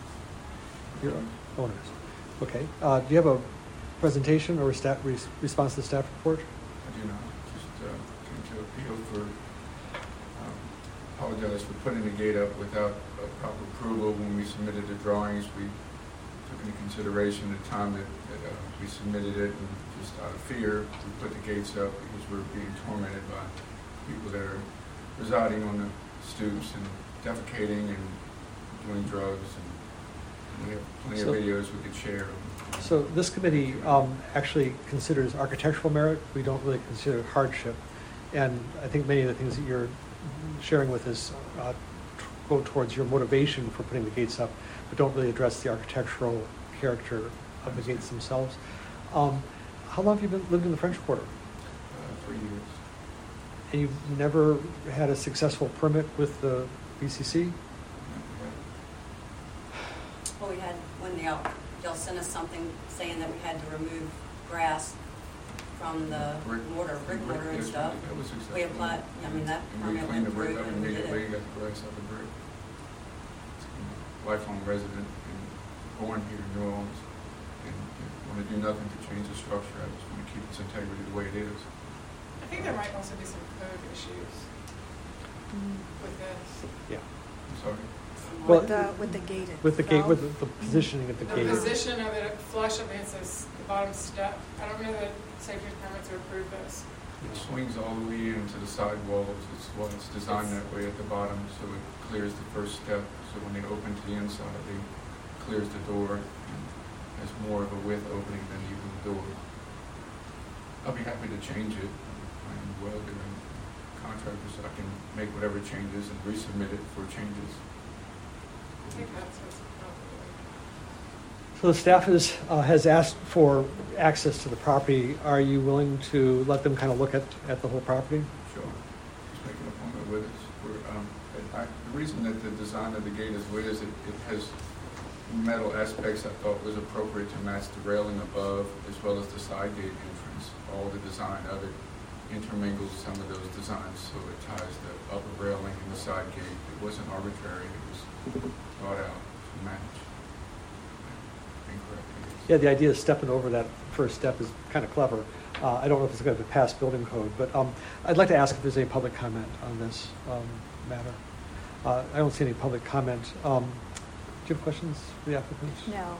Your owners. Okay. Uh, do you have a presentation or a stat re- response to the staff report? I do not. Just uh, came to appeal for, um, apologize for putting the gate up without a proper approval. When we submitted the drawings, we took into consideration the time that, that uh, we submitted it, and just out of fear, we put the gates up because we're being tormented by people that are residing on the stoops and defecating and doing drugs, and we have plenty So- of videos we could share. So this committee um, actually considers architectural merit. We don't really consider hardship. And I think many of the things that you're sharing with us uh, go towards your motivation for putting the gates up, but don't really address the architectural character of the gates themselves. Um, how long have you been lived in the French Quarter? Uh, three years. And you've never had a successful permit with the B C C? Well, we had, when y'all, y'all sent us something saying that we had to remove grass from the Brick- mortar, brick brick, mortar and yes, stuff. that was successful. We applied, I mean, that And we permit cleaned went the brick through up and we did immediately, it. got the grass out of the brick. lifelong resident and born here in New Orleans, and want to do nothing to change the structure. I just want to keep its integrity the way it is. I think there might also be some code issues with this. Yeah. I'm sorry? Well, With the, with the gate With the gate, itself. with the the positioning of the The gate. position of it flush up against this, the bottom step. I don't know that safety permits would approve this. It swings all the way into the sidewalls. It's, well, it's designed that way at the bottom, so it clears the first step. So when they open to the inside, it clears the door and has more of a width opening than even the door. I'll be happy to change it. I'm a welder and contractor, so I can make whatever changes and resubmit it for changes. I think that's what's probably. So the staff is, uh, has asked for access to the property. Are you willing to let them kind of look at, at the whole property? Sure. Just make an appointment with us. We're, um, I, I- the reason that the design of the gate is the way it is, it, it has metal aspects I thought was appropriate to match the railing above as well as the side gate entrance. All the design of it intermingles some of those designs, so it ties the upper railing and the side gate. It wasn't arbitrary, it was thought out to match. Incorrect. Yeah, the idea of stepping over that first step is kind of clever. Uh, I don't know if it's going to pass building code, but um, I'd like to ask if there's any public comment on this um, matter. Uh, I don't see any public comment. Um, do you have questions for the applicant? No.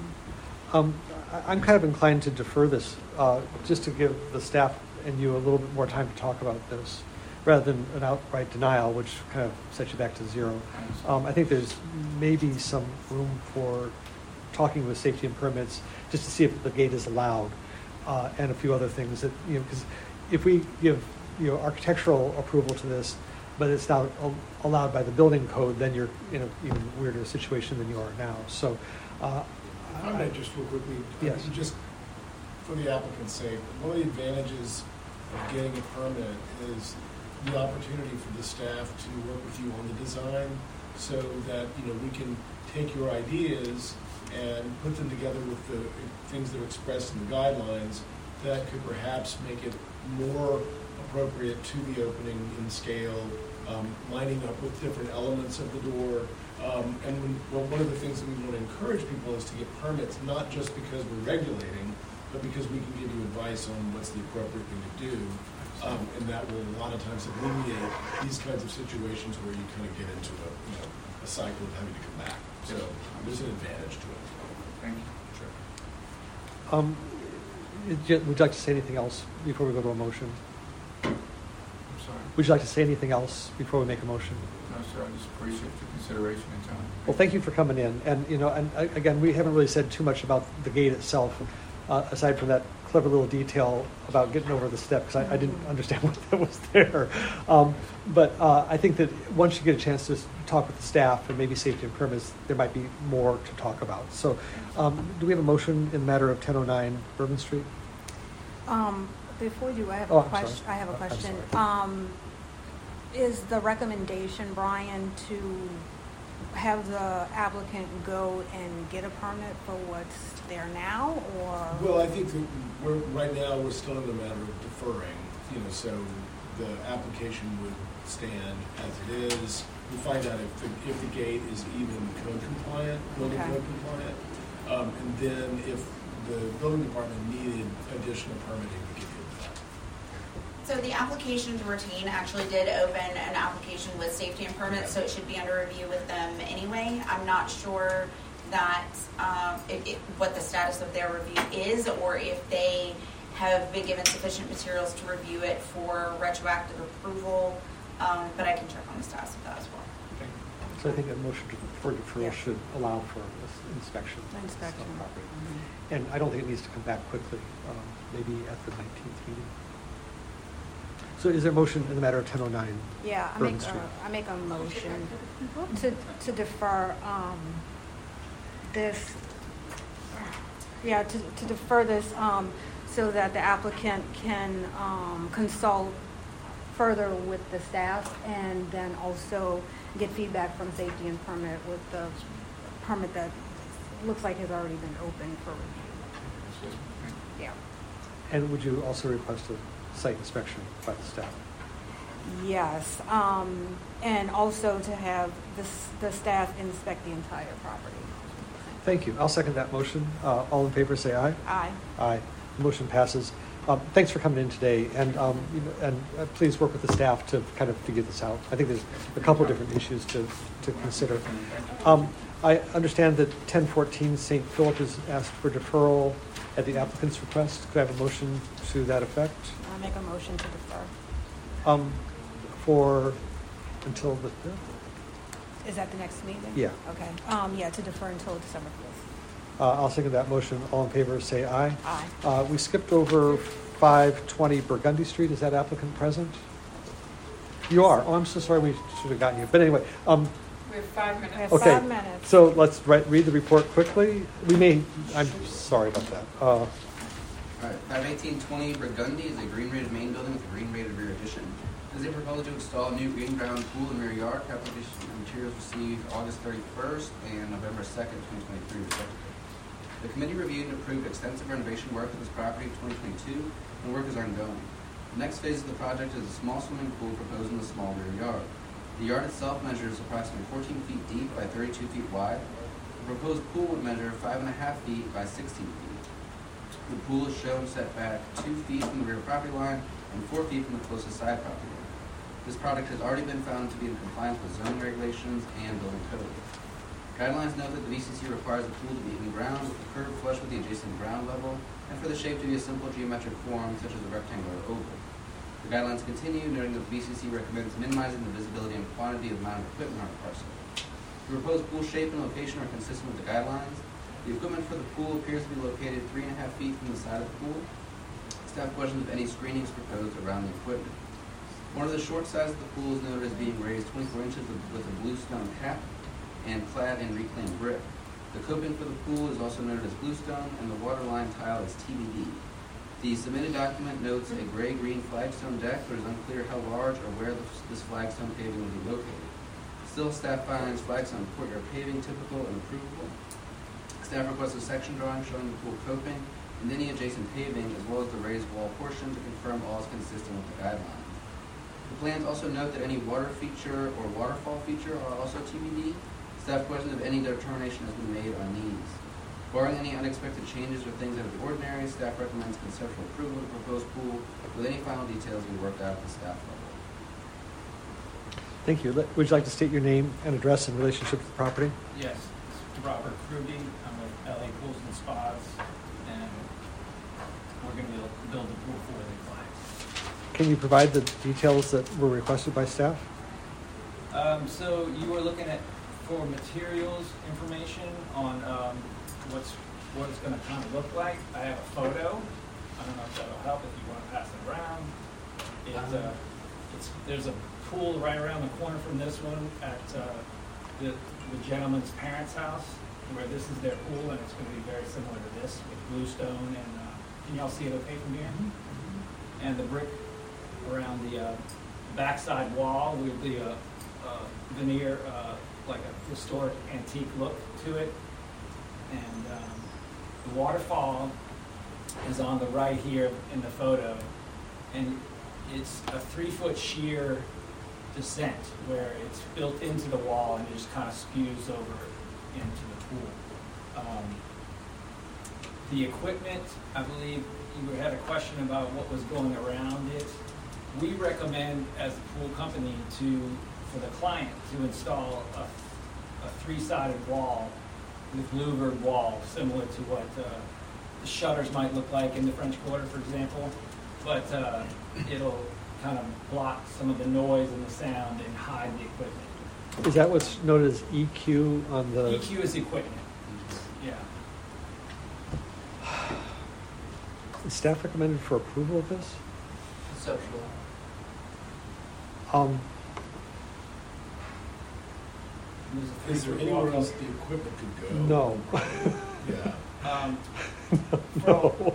Um, I- I'm kind of inclined to defer this, uh, just to give the staff and you a little bit more time to talk about this, rather than an outright denial, which kind of sets you back to zero. Um, I think there's maybe some room for talking with safety and permits, just to see if the gate is allowed, uh, and a few other things that, you know, because if we give, you know, architectural approval to this, but it's not al- allowed by the building code, then you're in an even weirder situation than you are now. So, uh, If I may just real quickly, I Yes. think just for the applicant's sake, one of the advantages of getting a permit is the opportunity for the staff to work with you on the design, so that, you know, we can take your ideas and put them together with the things that are expressed in the guidelines that could perhaps make it more appropriate to the opening in scale, um, lining up with different elements of the door. Um, and when, well, one of the things that we want to encourage people is to get permits, not just because we're regulating, but because we can give you advice on what's the appropriate thing to do. Um, and that will a lot of times alleviate these kinds of situations where you kind of get into a, you know, a cycle of having to come back. So there's an advantage to it. Thank you. Sure. Um, would you would you like to say anything else before we go to a motion? I'm sorry. Would you like to say anything else before we make a motion? No, sir, I just appreciate your consideration and time. Well, thank you for coming in. And, you know, and uh, again, we haven't really said too much about the gate itself, uh, aside from that clever little detail about getting over the step, because I, I didn't understand what that was there. Um, but uh, I think that once you get a chance to talk with the staff and maybe safety and permits, there might be more to talk about. So um, do we have a motion in the matter of ten oh nine Bourbon Street? Um, before you, I have Oh, a I'm question, sorry. I have a I'm question. sorry. Um, is the recommendation, Brian, to have the applicant go and get a permit for what's there now, or? Well, I think that we're, right now, we're still in the matter of deferring, you know, so the application would stand as it is. We find out if the, if the gate is even code compliant, building Okay. code compliant. Um, and then if the building department needed additional permitting, we could do that. So the application to retain actually did open an application with safety and permits, so it should be under review with them anyway. I'm not sure that, um, it, it, what the status of their review is, or if they have been given sufficient materials to review it for retroactive approval, um, but I can check on the status of that as well. So I think a motion to- for deferral Yeah. should allow for this inspection. Inspection. of property. Mhm. And I don't think it needs to come back quickly, um, maybe at the nineteenth meeting. So is there a motion in the matter of ten oh nine? Yeah, I Bourbon make, Street. a- I make a motion to, to defer, um, this, yeah, to, to defer this, um, so that the applicant can, um, consult further with the staff and then also get feedback from safety and permit with the permit that looks like has already been opened for review. Yeah. And would you also request a site inspection by the staff? yes. Um, and also to have the, s- the staff inspect the entire property. Thank you. I'll second that motion. Uh, All in favor, say aye. Aye. Aye. Motion passes. Um, Thanks for coming in today, and, um, you know, and uh, please work with the staff to kind of figure this out. I think there's a couple of different issues to, to consider. Um, I understand that ten fourteen Saint Philip has asked for deferral at the applicant's request. Could I have a motion to that effect? I make a motion to defer. Um, For, until the fifth? Is that the next meeting? Yeah. Okay. Um, yeah, to defer until December fifth. Uh, I'll second that motion. All in favor, say aye. Aye. Uh, We skipped over five twenty Burgundy Street. Is that applicant present? You are. Oh, I'm so sorry. We should have gotten you. But anyway, um, We have five minutes. We have okay. five minutes. So let's write, read the report quickly. We may, I'm sorry about that. Uh, All right, five eighteen twenty Burgundy is a green rated main building with a green rated rear addition. As they propose to install a new green ground pool and rear yard, application materials received August thirty-first and November second, twenty twenty-three respectively. The committee reviewed and approved extensive renovation work of this property in twenty twenty-two, and work is ongoing. The next phase of the project is a small swimming pool proposed in the small rear yard. The yard itself measures approximately fourteen feet deep by thirty-two feet wide. The proposed pool would measure five and a half feet by sixteen feet. The pool is shown set back two feet from the rear property line and four feet from the closest side property line. This project has already been found to be in compliance with zoning regulations and building code. Guidelines note that the V C C requires the pool to be in ground with the curb flush with the adjacent ground level, and for the shape to be a simple geometric form such as a rectangle or oval. The guidelines continue, noting that the V C C recommends minimizing the visibility and quantity of amount of equipment on the parcel. The proposed pool shape and location are consistent with the guidelines. The equipment for the pool appears to be located three and a half feet from the side of the pool. Staff questions if any screening is proposed around the equipment. One of the short sides of the pool is noted as being raised twenty-four inches with a bluestone cap and clad in reclaimed brick. The coping for the pool is also noted as bluestone, and the water line tile is T B D. The submitted document notes a gray-green flagstone deck, but it is unclear how large or where this, this flagstone paving will be located. Still, staff finds flagstone courtyard paving typical and approvable. Staff requests a section drawing showing the pool coping and any adjacent paving, as well as the raised wall portion, to confirm all is consistent with the guidelines. The plans also note that any water feature or waterfall feature are also T B D. Staff questions if any determination has been made on these. Barring any unexpected changes or things out of the ordinary, staff recommends conceptual approval of the proposed pool, with any final details being worked out at the staff level. Thank you. Let- Would you like to state your name and address in relationship to the property? Yes, it's Robert Kruge. I'm with L A Pools and Spas, and we're going to build, build the pool for the client. Can you provide the details that were requested by staff? Um, so you were looking at for materials information on um, what's what it's going to kind of look like. I have a photo. I don't know if that'll help if you want to pass it around. It's, uh, it's there's a pool right around the corner from this one at uh, the, the gentleman's parents' house, where this is their pool, and it's going to be very similar to this with bluestone. And uh, can y'all see it okay from here? Mm-hmm. And the brick around the uh, backside wall with the uh, uh, veneer, uh, like a historic antique look to it. And um, the waterfall is on the right here in the photo, and it's a three-foot sheer descent where it's built into the wall and it just kind of spews over into the pool. Um, the equipment, I believe you had a question about what was going around it. We recommend, as a pool company, to for the client to install a, a three-sided wall with louvered wall, similar to what uh, the shutters might look like in the French Quarter, for example. But uh, it'll kind of block some of the noise and the sound and hide the equipment. Is that what's noted as E Q on the? E Q is equipment. Yeah. Is staff recommended for approval of this? Conceptual. Um, Is there anywhere else the equipment could go? no. Yeah. Um, no.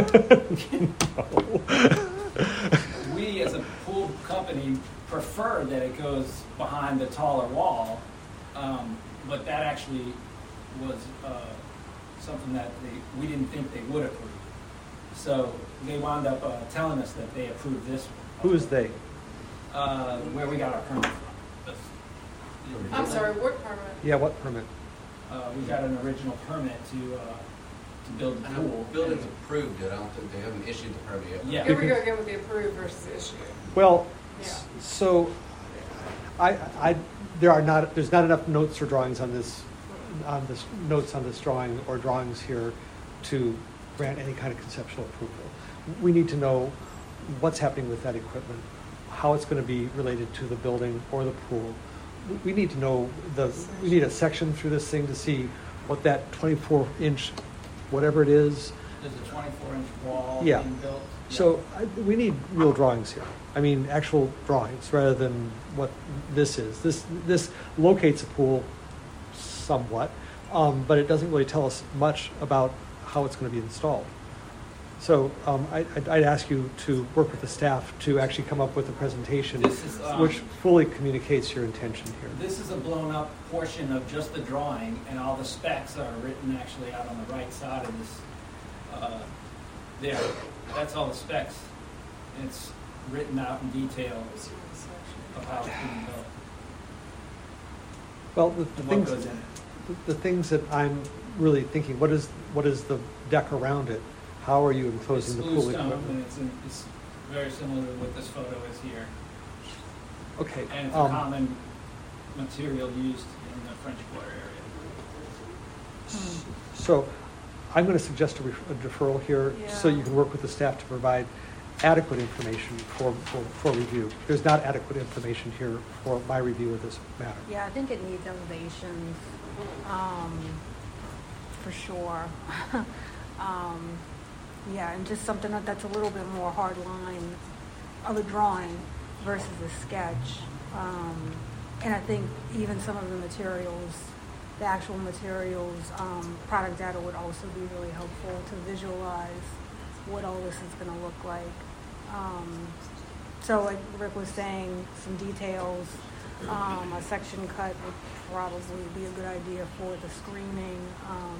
no. We, as a pool company, prefer that it goes behind the taller wall, um, but that actually was uh, something that they, we didn't think they would approve. So they wound up uh, telling us that they approved this one. Who is they? Uh, where we got our permit from. That's- I'm sorry, what permit? Yeah, what permit? Uh, we got an original permit to, uh, to build the I know pool. buildings approved it, I don't think they haven't issued the permit yet. Yeah. Here we go again with the approved versus issue. Well, Yeah. s- so, I, I, there are not, there's not enough notes or drawings on this, on this, notes on this drawing or drawings here to grant any kind of conceptual approval. We need to know what's happening with that equipment, how it's gonna be related to the building or the pool. We need to know the, we need a section through this thing to see what that twenty-four inch, whatever it is. There's a twenty-four inch wall Yeah. being built. So I, we need real drawings here. I mean, actual drawings rather than what this is. This, this locates a pool somewhat, um, but it doesn't really tell us much about how it's going to be installed. So um, I, I'd, I'd ask you to work with the staff to actually come up with a presentation This is, um, which fully communicates your intention here. This is a blown up portion of just the drawing, and all the specs are written actually out on the right side of this. Uh, there, that's all the specs. It's written out in detail of how it's being built. Well, the, the And what things, goes in it. the, the things that I'm really thinking, what is, what is the deck around it? How are you enclosing the It's pool blue stone, equipment? and it's, in, it's very similar to what this photo is here. Okay. And it's a um, common material used in the French Quarter area. So I'm going to suggest a ref- a deferral here so Yeah. you can work with the staff to provide adequate information for, for, for review. There's not adequate information here for my review of this matter. Yeah, I think it needs elevations, um, for sure. um, yeah, and just something that- that's a little bit more hard line of a drawing versus a sketch. Um, and I think even some of the materials, the actual materials, um, product data would also be really helpful to visualize what all this is going to look like. Um, so like Rick was saying, some details, um, a section cut would probably be a good idea for the screening. Um,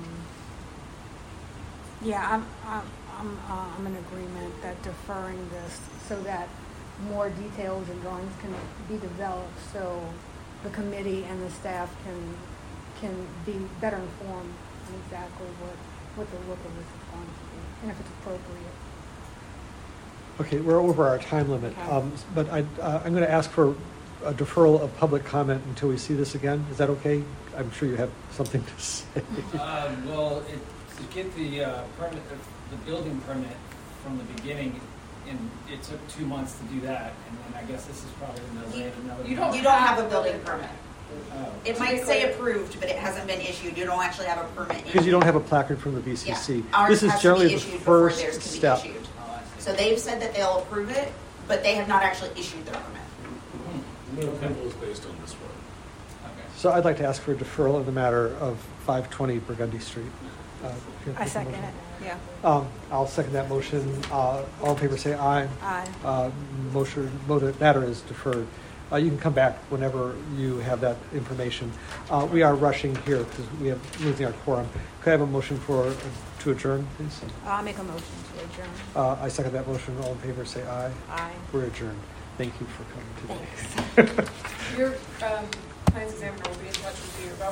yeah, I'm, I'm, I'm, uh, I'm in agreement that deferring this so that more details and drawings can be developed so the committee and the staff can can be better informed on exactly what, what the look of this is going to be and if it's appropriate. Okay, we're over our time limit, Okay. um, but I, uh, I'm going to ask for a deferral of public comment until we see this again. Is that okay? I'm sure you have something to say. Uh, well, it, to get the uh, permit, uh, the building permit from the beginning, and it took two months to do that, and then I guess this is probably delayed another. You don't, you don't have a building permit. Oh. It might say approved, but it hasn't been issued. You don't actually have a permit. Because you don't have a placard from the B C C. Yeah. Ours This is has to generally be the issued before first theirs can be step. issued. Oh, I see. So they've said that they'll approve it, but they have not actually issued their permit. No approval is based on this one. Okay. So I'd like to ask for a deferral in the matter of five twenty Burgundy Street. Uh, can I take a second motion? it, yeah. Um, I'll second that motion. Uh, all in favor say aye. Aye. Uh, motion, motion, matter is deferred. Uh, you can come back whenever you have that information. Uh, we are rushing here because we have losing our quorum. Could I have a motion for, to adjourn, please? I'll make a motion to adjourn. Uh, I second that motion. All in favor say aye. Aye. We're adjourned. Thank you for coming today. Thanks. Your um, plans examiner will be in touch with you about